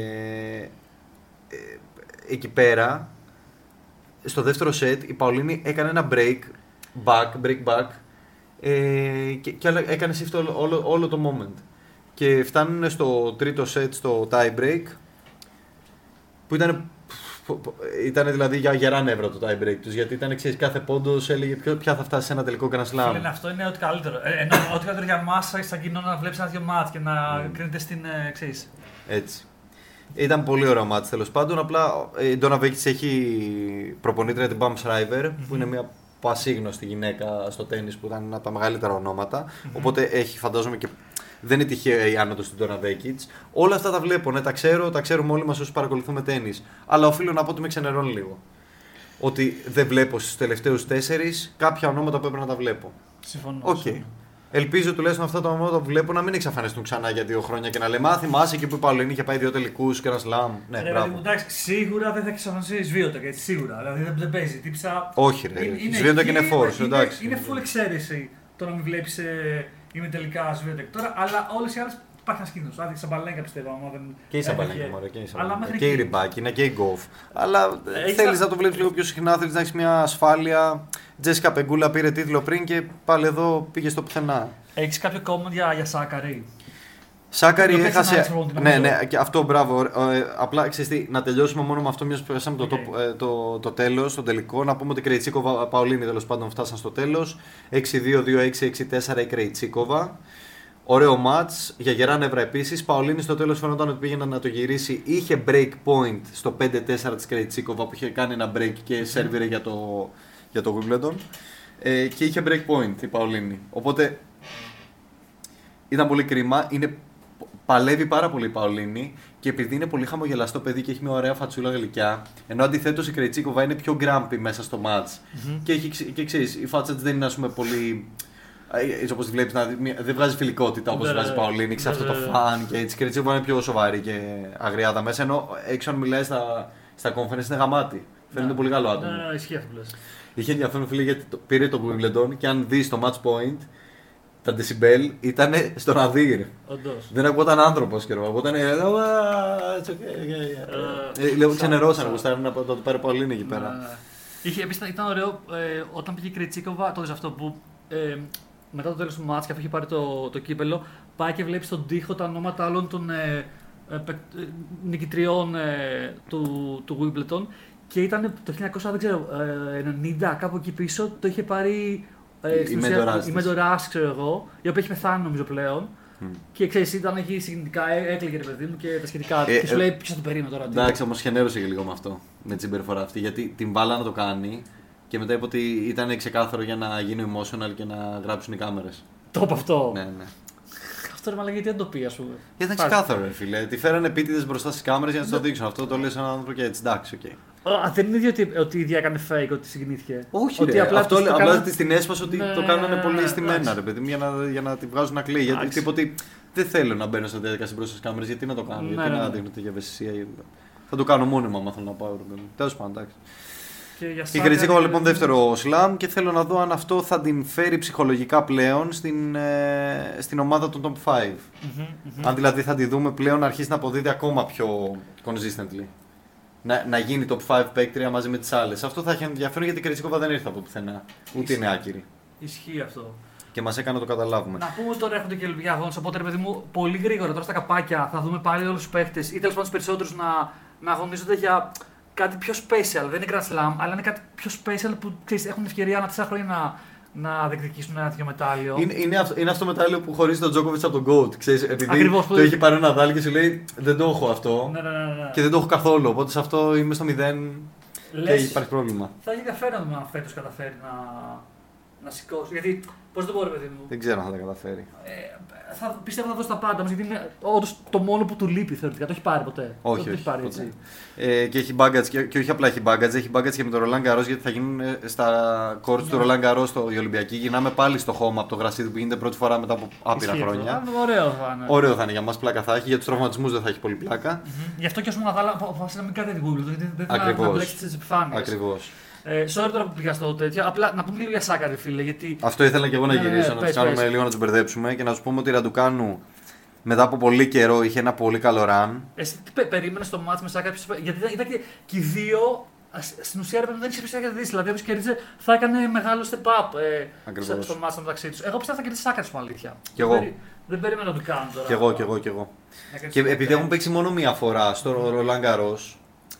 ε, εκεί πέρα, στο δεύτερο σετ, η Παολίνη έκανε ένα break back, break back ε, και, και έκανε shift όλο, όλο, όλο το moment. Και φτάνουν στο τρίτο σετ, στο tie break, που ήταν, ήταν δηλαδή για γερά νεύρα το tie break τους, γιατί ήταν εξής, κάθε πόντος έλεγε ποια θα φτάσει σε ένα τελικό Grand Slam. Φίλε, αυτό είναι ό,τι καλύτερο. Ε, ενώ, ό,τι καλύτερο για εμάς σαν κοινό να βλέπεις ένα-δυο μάτς και να mm. κρίνετε στην εξής. Έτσι. Ήταν πολύ ωραίο μάτς τέλος πάντων. Απλά η Ντόνα Βέκιτς έχει προπονήτρια την Pam Shriver, mm-hmm. που είναι μια πασίγνωστη γυναίκα στο τέννις που ήταν ένα από τα μεγαλύτερα ονόματα. Mm-hmm. Οπότε έχει, φαντάζομαι, και δεν είναι τυχαίο η άνοδος στην Ντόνα Βέκιτς. Όλα αυτά τα βλέπω, ναι, τα ξέρω, τα ξέρουμε όλοι μας όσοι παρακολουθούμε τέννις. Αλλά οφείλω να πω ότι με ξενερώνει λίγο. Ότι δεν βλέπω στους τελευταίους τέσσερις κάποια ονόματα που έπρεπε να τα βλέπω. Συμφωνώ. Okay. Ελπίζω τουλάχιστον αυτά τα ονόματα που βλέπω να μην εξαφανιστούν ξανά για δύο χρόνια και να λέμε: Α, θυμάσαι εκεί που η Παολίνη είχε πάει δύο τελικούς και ένα σλάμ. Ναι, ρε, μπράβο. Εντάξει, σίγουρα δεν θα εξαφανιστεί σβίωτο, έτσι, σίγουρα. Δηλαδή δεν, δεν παίζει. Τύψα... Όχι, ρε. Σβίωτο και είναι φόρος. Είναι, είναι, είναι full εξαίρεση το να μην βλέπει ε, ημιτελικά σβίωτο τώρα, αλλά όλες οι άλλες υπάρχει ένα κίνδυνο. Άδειξε Σαμπαλέγκα πιστεύω. Δεν και η Σαμπαλέγκα, μωρέ, και η Σαμπαλέγκα. Και η Ριμπάκινα και η Γκόφ. Αλλά θέλει να το βλέπει λίγο πιο συχνά, θέλει να έχει μια ασφάλεια. Τζέσικα Πεγκούλα πήρε τίτλο πριν και πάλι εδώ πήγε στο πουθενά. Έχει κάποιο comment για, για Σάκαρη? Σάκαρη έχασε. Ναι, ναι, και αυτό μπράβο. Ε, απλά ξέρετε, να τελειώσουμε μόνο με αυτό, μιας που πέσαμε okay. το, το, το, το τέλος, το τελικό. Να πούμε ότι η Κρεϊτσίκοβα Παολίνη τέλος πάντων φτάσαν στο τέλος. έξι δύο, δύο έξι, έξι τέσσερα η Κρεϊτσίκοβα. Ωραίο μάτς, για γερά νεύρα επίσης. Παολίνη στο τέλος φαίνονταν ότι πήγαινε να το γυρίσει. Είχε break point στο πέντε τέσσερα της Κρεϊτσίκοβα που είχε κάνει ένα break και σερβίρε για το, για το Wimbledon. Ε, και είχε break point η Παολίνη. Οπότε ήταν πολύ κρίμα. Είναι, παλεύει πάρα πολύ η Παολίνη και επειδή είναι πολύ χαμογελαστό παιδί και έχει μια ωραία φατσούλα γλυκιά. Ενώ αντιθέτως η Κρεϊτσίκοβα είναι πιο γκράμπη μέσα στο match. Mm-hmm. Και, έχει, και ξέρεις, η φάτσα της δεν είναι, ας πούμε, πολύ. Έτσι όπως τη βλέπεις, δεν βγάζει φιλικότητα όπως βγάζει η Παολίνη, ξέρει αυτό το φαν και έτσι. Η Κρεϊτσίκοβα είναι πιο σοβαρή και αγριάδα μέσα. Ενώ έξω αν μιλάει στα, στα conference είναι γαμάτι. Φαίνεται πολύ καλό άτομο. Ναι, ισχύει αυτό που λες. Είχε ενδιαφέρον, φίλε, γιατί πήρε το Wimbledon και αν δεις το match point, τα decibel ήταν στον αδύρ. Όντως. Δεν ακούγονταν άνθρωπος και ακούγονταν. Λέω ξενερώσανε, γουστάρουν να το πάρει Παολίνη εκεί πέρα. Επίσης ήταν ωραίο όταν πήγε η Κρεϊτσίκοβα, τότε αυτό που μετά το τέλος του μάτς και αφού είχε πάρει το κύπελο, πάει και βλέπει στον τοίχο τα ονόματα άλλων των νικητριών του Wimbledon. Και ήταν το χίλια εννιακόσια ενενήντα, κάπου εκεί πίσω, το είχε πάρει ε, η Μεντοράς, ξέρω εγώ, η οποία έχει πεθάνει νομίζω πλέον. Mm. Και ξέρεις, ήταν εκεί συγκινητικά, έκλαιγε ρε παιδί μου και τα σχετικά. Ε, και σου λέει ποιος θα το περίμενε τώρα. Εντάξει, όμως χενέρωσε και λίγο με αυτό, με τη συμπεριφορά αυτή, γιατί την μπάλα να το κάνει και μετά είπε ότι ήταν ξεκάθαρο για να γίνει emotional και να γράψουν οι κάμερες. Το είπε αυτό. Ναι, ναι. Αυτό ρε μαλάκα, γιατί δεν το πει, ας πούμε. Ήταν ξεκάθαρο, ρε φίλε. Τη φέρανε επίτηδες μπροστά στις κάμερες για να το δείξουν. Αυτό το λέει σε έναν άνθρωπο και έτσι. Εντάξει, οκ. Α, δεν είναι ίδιο ότι, ότι η ίδια έκανε fake, ότι συγκινήθηκε. Όχι, ότι ρε, απλά, αυτό, απλά κάναν... της την έσπασε ότι ναι, το κάνανε πολύ στημένα, ρε παιδί μου, για να, για να τη βγάζουν να κλαίει. Γιατί τύπο ότι δεν θέλω να μπαίνω στα διαδικασία μπροστά στις κάμερες, γιατί να το κάνω, ναι, γιατί ναι, να δείχνω τέτοια ευαισθησία. Θα το κάνω μόνιμα, άμα θέλω να πάω, ρε παιδί μου. Τέλος πάντων, εντάξει. Η Κρεϊτσίκοβα λοιπόν δεύτερο σλάμ και θέλω να δω αν αυτό θα την φέρει ψυχολογικά πλέον στην, ε, στην ομάδα των top πέντε. Mm-hmm, mm-hmm. Αν δηλαδή θα τη δούμε πλέον να αρχίσει να αποδίδει ακόμα πιο consistently. Να, να γίνει top πέντε παίκτρια μαζί με τις άλλες. Αυτό θα έχει ενδιαφέρον γιατί η Κρεϊτσίκοβα δεν ήρθε από πουθενά. Ούτε είναι άκυρη. Ισχύει αυτό. και μας έκανε να το καταλάβουμε. Να πούμε ότι τώρα έρχονται και Ολυμπιακοί αγώνες, οπότε ρε παιδί μου, πολύ γρήγορα τώρα στα καπάκια θα δούμε πάλι όλους τους παίχτες ή τέλος πάντων τους περισσότερους να, να αγωνίζονται για κάτι πιο special. Δεν είναι Grand Slam, αλλά είναι κάτι πιο special που ξέρεις, έχουν ευκαιρία ανά τέσσερα χρόνια να, να διεκδικήσουν ένα τέτοιο μετάλλιο. Είναι, είναι, αυτό, είναι αυτό το μετάλλιο που χωρίζει τον Τζόκοβιτς από τον GOAT. Ξέρεις, επειδή Ακριβώς, το που... έχει πάρει ένα δάλι και σου λέει δεν το έχω αυτό ναι, ναι, ναι, ναι. και δεν το έχω καθόλου. Οπότε σε αυτό είμαι στο μηδέν και υπάρχει πρόβλημα. Θα έχει ενδιαφέρον αν φέτος καταφέρει να, να σηκώσει. Γιατί πώς δεν μπορεί, παιδί μου. Δεν ξέρω αν θα τα καταφέρει. Ε, θα, πιστεύω θα δώσει τα πάντα μας, γιατί είναι όντως το μόνο που του λείπει θεωρητικά. Το έχει πάρει ποτέ. Όχι, το όχι, έχει πάρει, ποτέ. έτσι. Ε, και έχει baggage και, και όχι απλά έχει baggage, έχει baggage και με τον Roland Garros γιατί θα γίνουν στα courts του Roland Garros στο Ολυμπιακή. Γυρνάμε πάλι στο home από το γρασίδι που γίνεται πρώτη φορά μετά από άπειρα Ισχύει χρόνια. αυτό. Ωραίο θα είναι. Ωραίο θα είναι για μας, πλάκα θα έχει. Για τους τραυματισμούς δεν θα έχει πολύ πλάκα. Mm-hmm. Γι' αυτό και όσο Ναδάλ αποφάσισε να μην κάνει την Google, γιατί δεν θέλει Ακριβώς. να μπλέξει τις επιφάνειες. Ακριβώς. Ε, sorry τώρα που πήγα στο τέτοιο. Απλά να πούμε λίγο για Σάκαρη, φίλε. Γιατί... Αυτό ήθελα και εγώ να ναι, γυρίσω, ναι, να πες, του κάνουμε πες. λίγο να του μπερδέψουμε και να σου πούμε ότι η Ραντουκάνου μετά από πολύ καιρό είχε ένα πολύ καλό run. Εσύ τι πε- περίμενες στο μάτς με Σάκαρη, γιατί ήταν, ήταν και, και οι δύο ας, στην ουσία ρε, παιδί μου, δεν είχε ποιος θα κερδίσει. Δηλαδή, όποιος κερδίζει θα έκανε μεγάλο step up ε, στο, στο μάτς μεταξύ τους. Εγώ πιστεύω θα κερδίσει Σάκαρη, στην αλήθεια. Κι εγώ. Δεν, περι, δεν περίμενα να το κάνουν τώρα. Κι εγώ, κι εγώ, κι εγώ. Και επειδή έχουν παίξει μόνο μία φορά στο Roland Garros,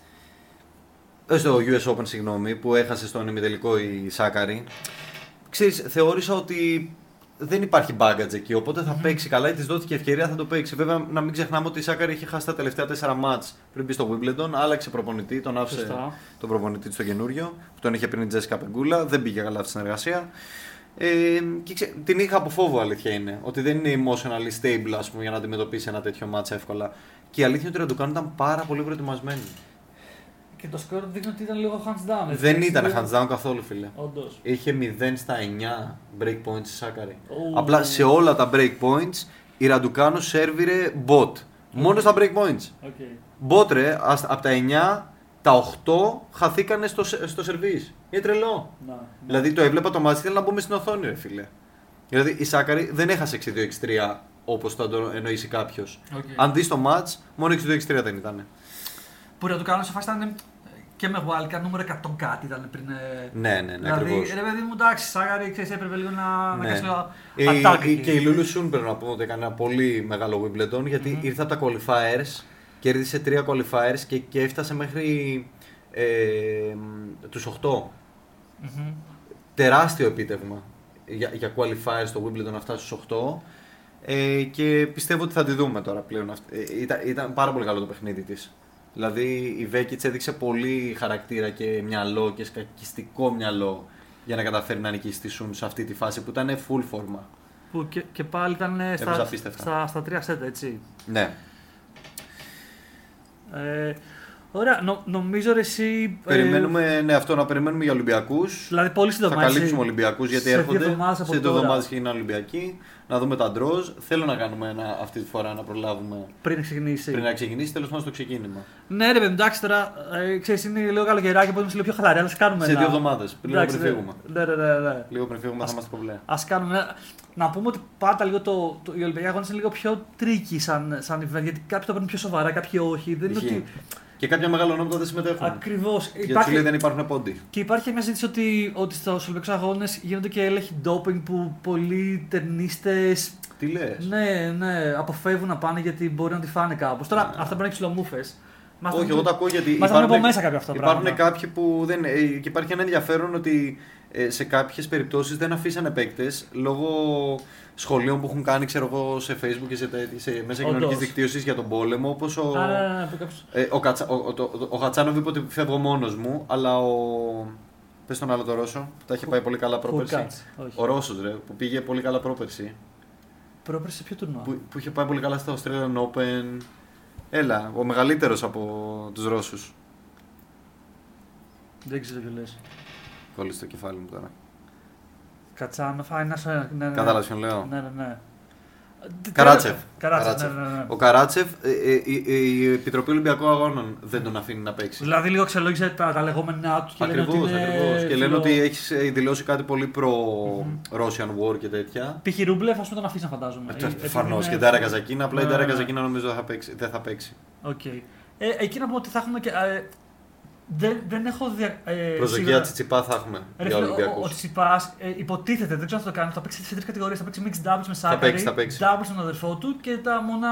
στο γιου ες Open, συγγνώμη, που έχασε στον ημιτελικό η Σάκαρη, ξέρεις, θεώρησα ότι δεν υπάρχει baggage εκεί, οπότε θα mm. παίξει καλά ή της δόθηκε ευκαιρία, θα το παίξει. Βέβαια, να μην ξεχνάμε ότι η Σάκαρη είχε χάσει τα τελευταία τέσσερα μάτς πριν μπει στο Wimbledon, άλλαξε προπονητή, τον άφησε Σωστά. τον προπονητή του στο καινούριο, που τον είχε πριν η Τζέσικα Πεγκούλα, δεν πήγε καλά αυτή τη συνεργασία. Ε, και ξέ, την είχα από φόβο, αλήθεια είναι. Ότι δεν είναι emotionally stable, ας πούμε, για να αντιμετωπίσει ένα τέτοιο μάτς εύκολα. Και η αλήθεια είναι ότι η Ραντουκάνου ήταν πάρα πολύ προετοιμασμένη. Και το σκορ δείχνει ότι ήταν λίγο hands down. Έτσι. Δεν ήταν λίγο... hands down καθόλου, φίλε. Όντως. Είχε μηδέν στα εννιά break points η Σάκαρη. Oh. Απλά σε όλα τα break points η Ραντουκάνου σέρβιρε bot. Okay. Μόνο στα break points. Okay. Bot ρε, από τα εννιά, τα οκτώ χαθήκανε στο, στο σερβίς. Είναι τρελό. Να, να. Δηλαδή το έβλεπα το μάτι, ήθελα να μπούμε στην οθόνη, ρε φίλε. Δηλαδή η Σάκαρη δεν έχασε έξι δύο έξι τρία όπως το εννοήσει κάποιος. Okay. Αν δεις το match, μόνο έξι δύο έξι τρία δεν ήταν. Που να το κάνω σε φάση ήταν και με Wildcard νούμερο εκατό κάτι ήταν πριν. Ναι, ναι, ναι, δηλαδή, ακριβώς. ρε παιδί μου, εντάξει, Σάκαρη, ξέρεις, έπρεπε λίγο να, Ναι. να κάνεις λίγο Η- attack η- εκεί. Και η Λούλου Σουν πρέπει να πούμε ότι έκανε ένα πολύ μεγάλο Wimbledon γιατί Μμμ. ήρθε από τα qualifiers, κέρδισε τρία qualifiers και, και έφτασε μέχρι ε, τους οκτώ. Μμμ. Τεράστιο επίτευγμα για, για qualifiers στο Wimbledon να φτάσει στους οκτώ. Ε, και πιστεύω ότι θα τη δούμε τώρα πλέον. αυ- Ε, ήταν, ήταν πάρα πολύ καλό το παιχνίδι της. Δηλαδή η Βέκιτς έδειξε πολύ χαρακτήρα και μυαλό και σκακιστικό μυαλό για να καταφέρει να νικήσει τη Σουν σε αυτή τη φάση που ήταν full φόρμα. Που και, και πάλι ήταν ε, Έπαιζε στα, απίστευτα. στα, στα τρία σετ, έτσι. Ναι. Ε, ωραία, νο, νομίζω ρε εσύ... ε, Περιμένουμε, ναι, αυτό να περιμένουμε για Ολυμπιακούς. δηλαδή πολύ σύντομα. Θα έτσι. καλύψουμε Ολυμπιακούς γιατί σε δύο έρχονται. εβδομάδες από Σε δύο τώρα. εβδομάδες και είναι Ολυμπιακοί. Να δούμε τα ντρόζ. Θέλω να κάνουμε ένα, αυτή τη φορά να προλάβουμε Πριν ξεκινήσει. πριν να ξεκινήσει. Τέλος πάντων στο ξεκίνημα. Ναι, ρε παιδί, εντάξει τώρα, ε, ξέρεις, είναι λίγο καλοκαιράκι, οπότε είμαστε λίγο πιο χαλαροί, αλλά ας κάνουμε Σε ένα... δύο εβδομάδες. Λίγο Εντάξει, πριν ναι. φύγουμε. Ναι, ναι, ναι, ναι. Λίγο πριν φύγουμε θα είμαστε κομπλέ. Ας κάνουμε ένα... Να πούμε ότι πάντα λίγο το, το, οι Ολυμπιακοί αγώνες είναι λίγο πιο τρίκοι σαν, σαν event, γιατί κάποιοι το παίρνουν πιο σοβαρά, κάποιοι όχι. Δεν είναι Ισχύει. ότι... Και κάποια μεγάλα ονόματα δεν συμμετέχουν. Ακριβώς. Γιατί Υπάρχει... σου λέει δεν υπάρχουν πόντι. Και υπάρχει μια συζήτηση ότι, ότι στους Ολυμπιακούς αγώνες γίνονται και έλεγχοι ντόπινγκ που πολλοί τερνίστες Τι λες. ναι, ναι, αποφεύγουν να πάνε γιατί μπορεί να τη φάνε κάπως. Τώρα αυτά μπορεί να είναι ψιλομούφες. Μας Όχι, τα- εγώ τα ακούω γιατί μας τα βγουν από μέσα κάποια αυτά τα υπάρχουν πράγματα. κάποιοι που δεν. ε, Και υπάρχει ένα ενδιαφέρον ότι ε, σε κάποιες περιπτώσεις δεν αφήσανε παίκτες λόγω σχολείων που έχουν κάνει ξέρω εγώ, σε Facebook και σε, τέτοι- σε μέσα Όντως. κοινωνικής δικτύωσης για τον πόλεμο. Όπως ο, Α, ναι, ναι, ναι, που κάποιος- ε, ο, Κατσα, ο, ο, το- ο Χατσάνοβ είπε ότι φεύγω μόνος μου, αλλά ο. Πες τον άλλο το Ρώσο που τα είχε πάει πολύ καλά πρόπερση. Χουρκάτς, όχι. Ο Ρώσος ρε, που πήγε πολύ καλά πρόπερση. Πρόπερση σε ποιο τουρνουά. Που, που είχε πάει πολύ καλά στο Australian Open. Έλα, ο μεγαλύτερος από τους Ρώσους. Δεν ξέρω τι λες. Κόλλησε το κεφάλι μου τώρα. Κατσάνοφ, α, είναι ένας, ναι, ναι, ναι. Κατάλαβες ποιον λέω. Ναι, ναι, ναι. Καράτσεφ. Καράτσεφ, ναι, ναι, ναι. Ο Καράτσεφ, ε, ε, η, η Επιτροπή Ολυμπιακών Αγώνων δεν τον αφήνει να παίξει. Δηλαδή λίγο αξιολόγησε τα, τα λεγόμενά του και λένε ότι Ακριβώς, είναι ακριβώς. Και λένε φιλο- ότι έχει ε, δηλώσει κάτι πολύ προ-Russian War και τέτοια. Π.χ. Ρούμπλεφ, ας πούμε, τον αφήσει να φαντάζομαι. Ε, Προφανώ. επειδή Και είναι- Ντάρα Καζακίνα, απλά η Ναι, Ντάρα ναι. Καζακίνα νομίζω δεν θα παίξει. Δεν θα παίξει. Οκ. Ε, εκεί να πούμε ότι θα έχουμε και. Ε, Δεν, δεν έχω δια... Ε, Προσδοκία σίγουρα... Τσιτσιπά θα έχουμε Ρε, για φίλε, ο, Ολυμπιακούς. ο Τσιτσιπάς ε, υποτίθεται, δεν ξέρω αν θα το κάνει, θα παίξει σε τρεις κατηγορίες, θα παίξει mixed doubles με Θα παίξει, Σάκαρη, θα παίξει. doubles με τον αδερφό του και τα μονά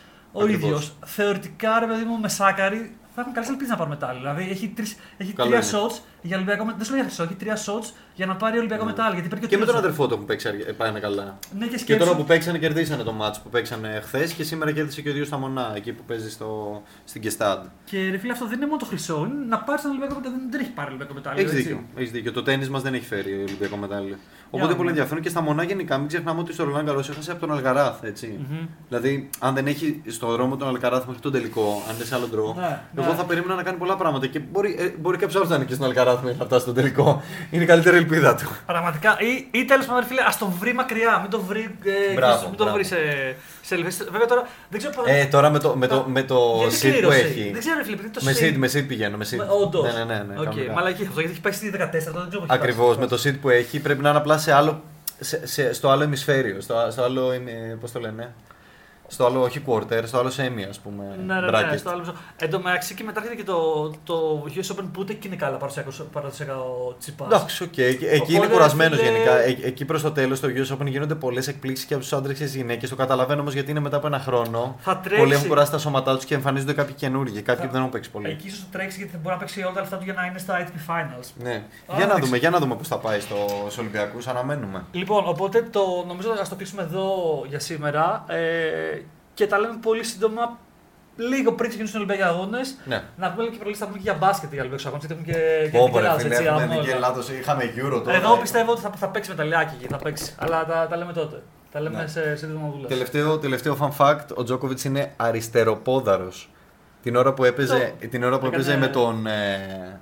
ο Ακριβώς. ίδιος. Θεωρητικά, ρε παιδί μου, με Σάκαρη θα έχουν καλές ελπίδες να πάρουν μετάλλιο. Δηλαδή έχει, τρεις, έχει Καλό τρία είναι. shots για Ολυμπιακό μετάλλιο. Δεν σου λέω για χρυσό, έχει τρία shots για να πάρει Ολυμπιακό Ναι. μετάλλιο. Γιατί παίρνει Και με τον τρίτος. αδερφό του έχουν παίξει αρκε- πάνε καλά. Ναι, και, Και σκέψου, τώρα που παίξανε, κερδίσανε το μάτς που παίξανε χθε και σήμερα κέρδισε και ο δύο στα μονά εκεί που παίζει στο, στην Κεστάντ. Και ρε φίλε, αυτό δεν είναι μόνο το χρυσό, είναι να πάρει τον Ολυμπιακό μετάλλιο. Δεν, δεν έχει πάρει Ολυμπιακό μετάλλιο. Έχει έτσι. δίκιο. Έχεις δίκιο. Το τέννις μας δεν έχει φέρει Ολυμπιακό μετάλλιο. να Οπότε πολύ δούμε. ενδιαφέρον και στα μονά γενικά. Μην ξεχνάμε ότι στο Ρολάν Γκαρός έχασε από τον Αλγαράθ. Έτσι. Μμμ. Δηλαδή, αν δεν έχει στον δρόμο τον Αλγαράθ μέχρι τον τελικό, αν είναι σε άλλο ντρό, Ναι, εγώ ναι. θα περίμενα να κάνει πολλά πράγματα. Και μπορεί, ε, μπορεί κάποιο άλλο να είναι και στον Αλγαράθ μέχρι να φτάσει στον τελικό. Είναι η καλύτερη ελπίδα του. Πραγματικά. Ή, ή τέλο πάντων, ρε φίλε, α τον βρει μακριά. Μην τον βρει, ε, Μπράβο, μην τον μπράβο. βρει σε, σε ελβεσίες. Βέβαια τώρα δεν ξέρω πώς. Ε, τώρα με το, με το, με το γιατί seed που κλήρωσε. έχει. Δεν ξέρω, ρε φίλε, επειδή το Με seed- seed, με seed πηγαίνω. Με seed. Με- όντως. Ναι, ναι, ναι. ναι, Οκ, κανονικά. μαλακή αυτό, γιατί έχει πάει στη δεκατέσσερα, τώρα δεν ξέρω πώς έχει Ακριβώς, φτάσει. με το seed που έχει πρέπει να είναι απλά σε άλλο, σε, σε, στο άλλο ημισφαίριο, στο, στο άλλο, ε, πώς το λένε, στο άλλο όχι quarter, στο άλλο semi ας πούμε, Ναι, ναι, ναι, bracket. στο άλλο μισό. Εν τω μεταξύ και μετά έρχεται και το, το γιου ες Open που ούτε εκεί είναι καλά παραδοσιακά ο Τσιπάς. Εντάξει, οκ. Εκεί εκεί είναι Οπότε, κουρασμένο φίλε- γενικά. Ε, εκεί προς το τέλος στο γιου ες Open γίνονται πολλές εκπλήξεις και από τους άντρες και τις γυναίκες. Το καταλαβαίνω όμως γιατί είναι μετά από ένα χρόνο. Θα τρέξει. Πολλοί έχουν κουράσει τα σώματά τους και εμφανίζονται κάποιοι καινούργοι. Κάποιοι που δεν έχουν παίξει πολύ. Εκεί ίσως το τρέξει γιατί θα μπορεί να παίξει όλα τα λεφτά του για να είναι στα έι τι πι Finals. Ναι. Α, για, να εντάξει. δούμε, για να δούμε πώς θα πάει στο, στους Ολυμπιακούς. Αναμένουμε. Λοιπόν, οπότε το, νομίζω ας το κλείσουμε εδώ για σήμερα ε, και τα λέμε πολύ σύντομα λίγο πριν ξεκινήσουν οι Ολυμπιακοί Αγώνες. Ναι. Να πούμε και προλύσεις θα πούμε και για μπάσκετ για Ολυμπιακούς Αγώνες, γιατί έχουμε και, και Πω, Εθνική πω, ρε Ελλάδας, φίλε, έτσι, έχουμε άμα Εθνική όλα. Ελλάδος, είχαμε Euro τώρα. Εγώ πιστεύω ότι θα, θα παίξει μεταλλιάκι εκεί, θα παίξει. Αλλά τα, τα λέμε τότε. Τα λέμε Ναι. σε, σε δύο εβδομαδούλες. Τελευταίο, τελευταίο fun fact, ο Τζόκοβιτς είναι αριστεροπόδαρος. Την ώρα που έπαιζε, την ώρα που έκανε- έπαιζε με τον... Ε,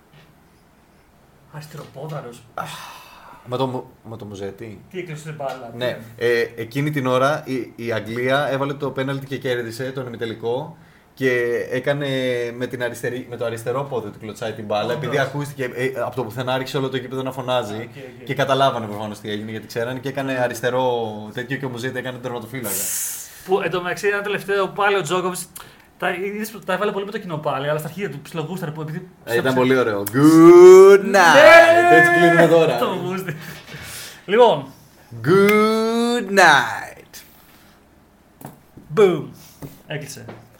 Αριστεροπόδαρος. με τον, με τον Μουζέτη. Τι έκλεισε την μπάλα. Ναι, ε, εκείνη την ώρα η, η Αγγλία έβαλε το πέναλτι και κέρδισε τον ημιτελικό και έκανε με, την αριστερή, με το αριστερό πόδι του κλωτσάει την μπάλα. Όντως. Επειδή ακούστηκε ε, από το πουθενά άρχισε όλο το γήπεδο να φωνάζει Α, οκ, οκ. και καταλάβανε προφανώς τι έγινε γιατί ξέρανε και έκανε αριστερό τέτοιο και ο Μουζέτη έκανε τερματοφύλακα. Που εν τω μεταξύ ένα τελευταίο πάλι ο Τζόκοβιτς τα, είδες που τα έβαλε πολύ με το κοινό πάλι, αλλά στα αρχίδια του ψιλογούσταρε που επειδή. Ε, ήταν πολύ ωραίο. Good night! Ναι! Έτσι κλείνουμε τώρα. Το γούστη. Λοιπόν, Good night! boom. Έκλεισε.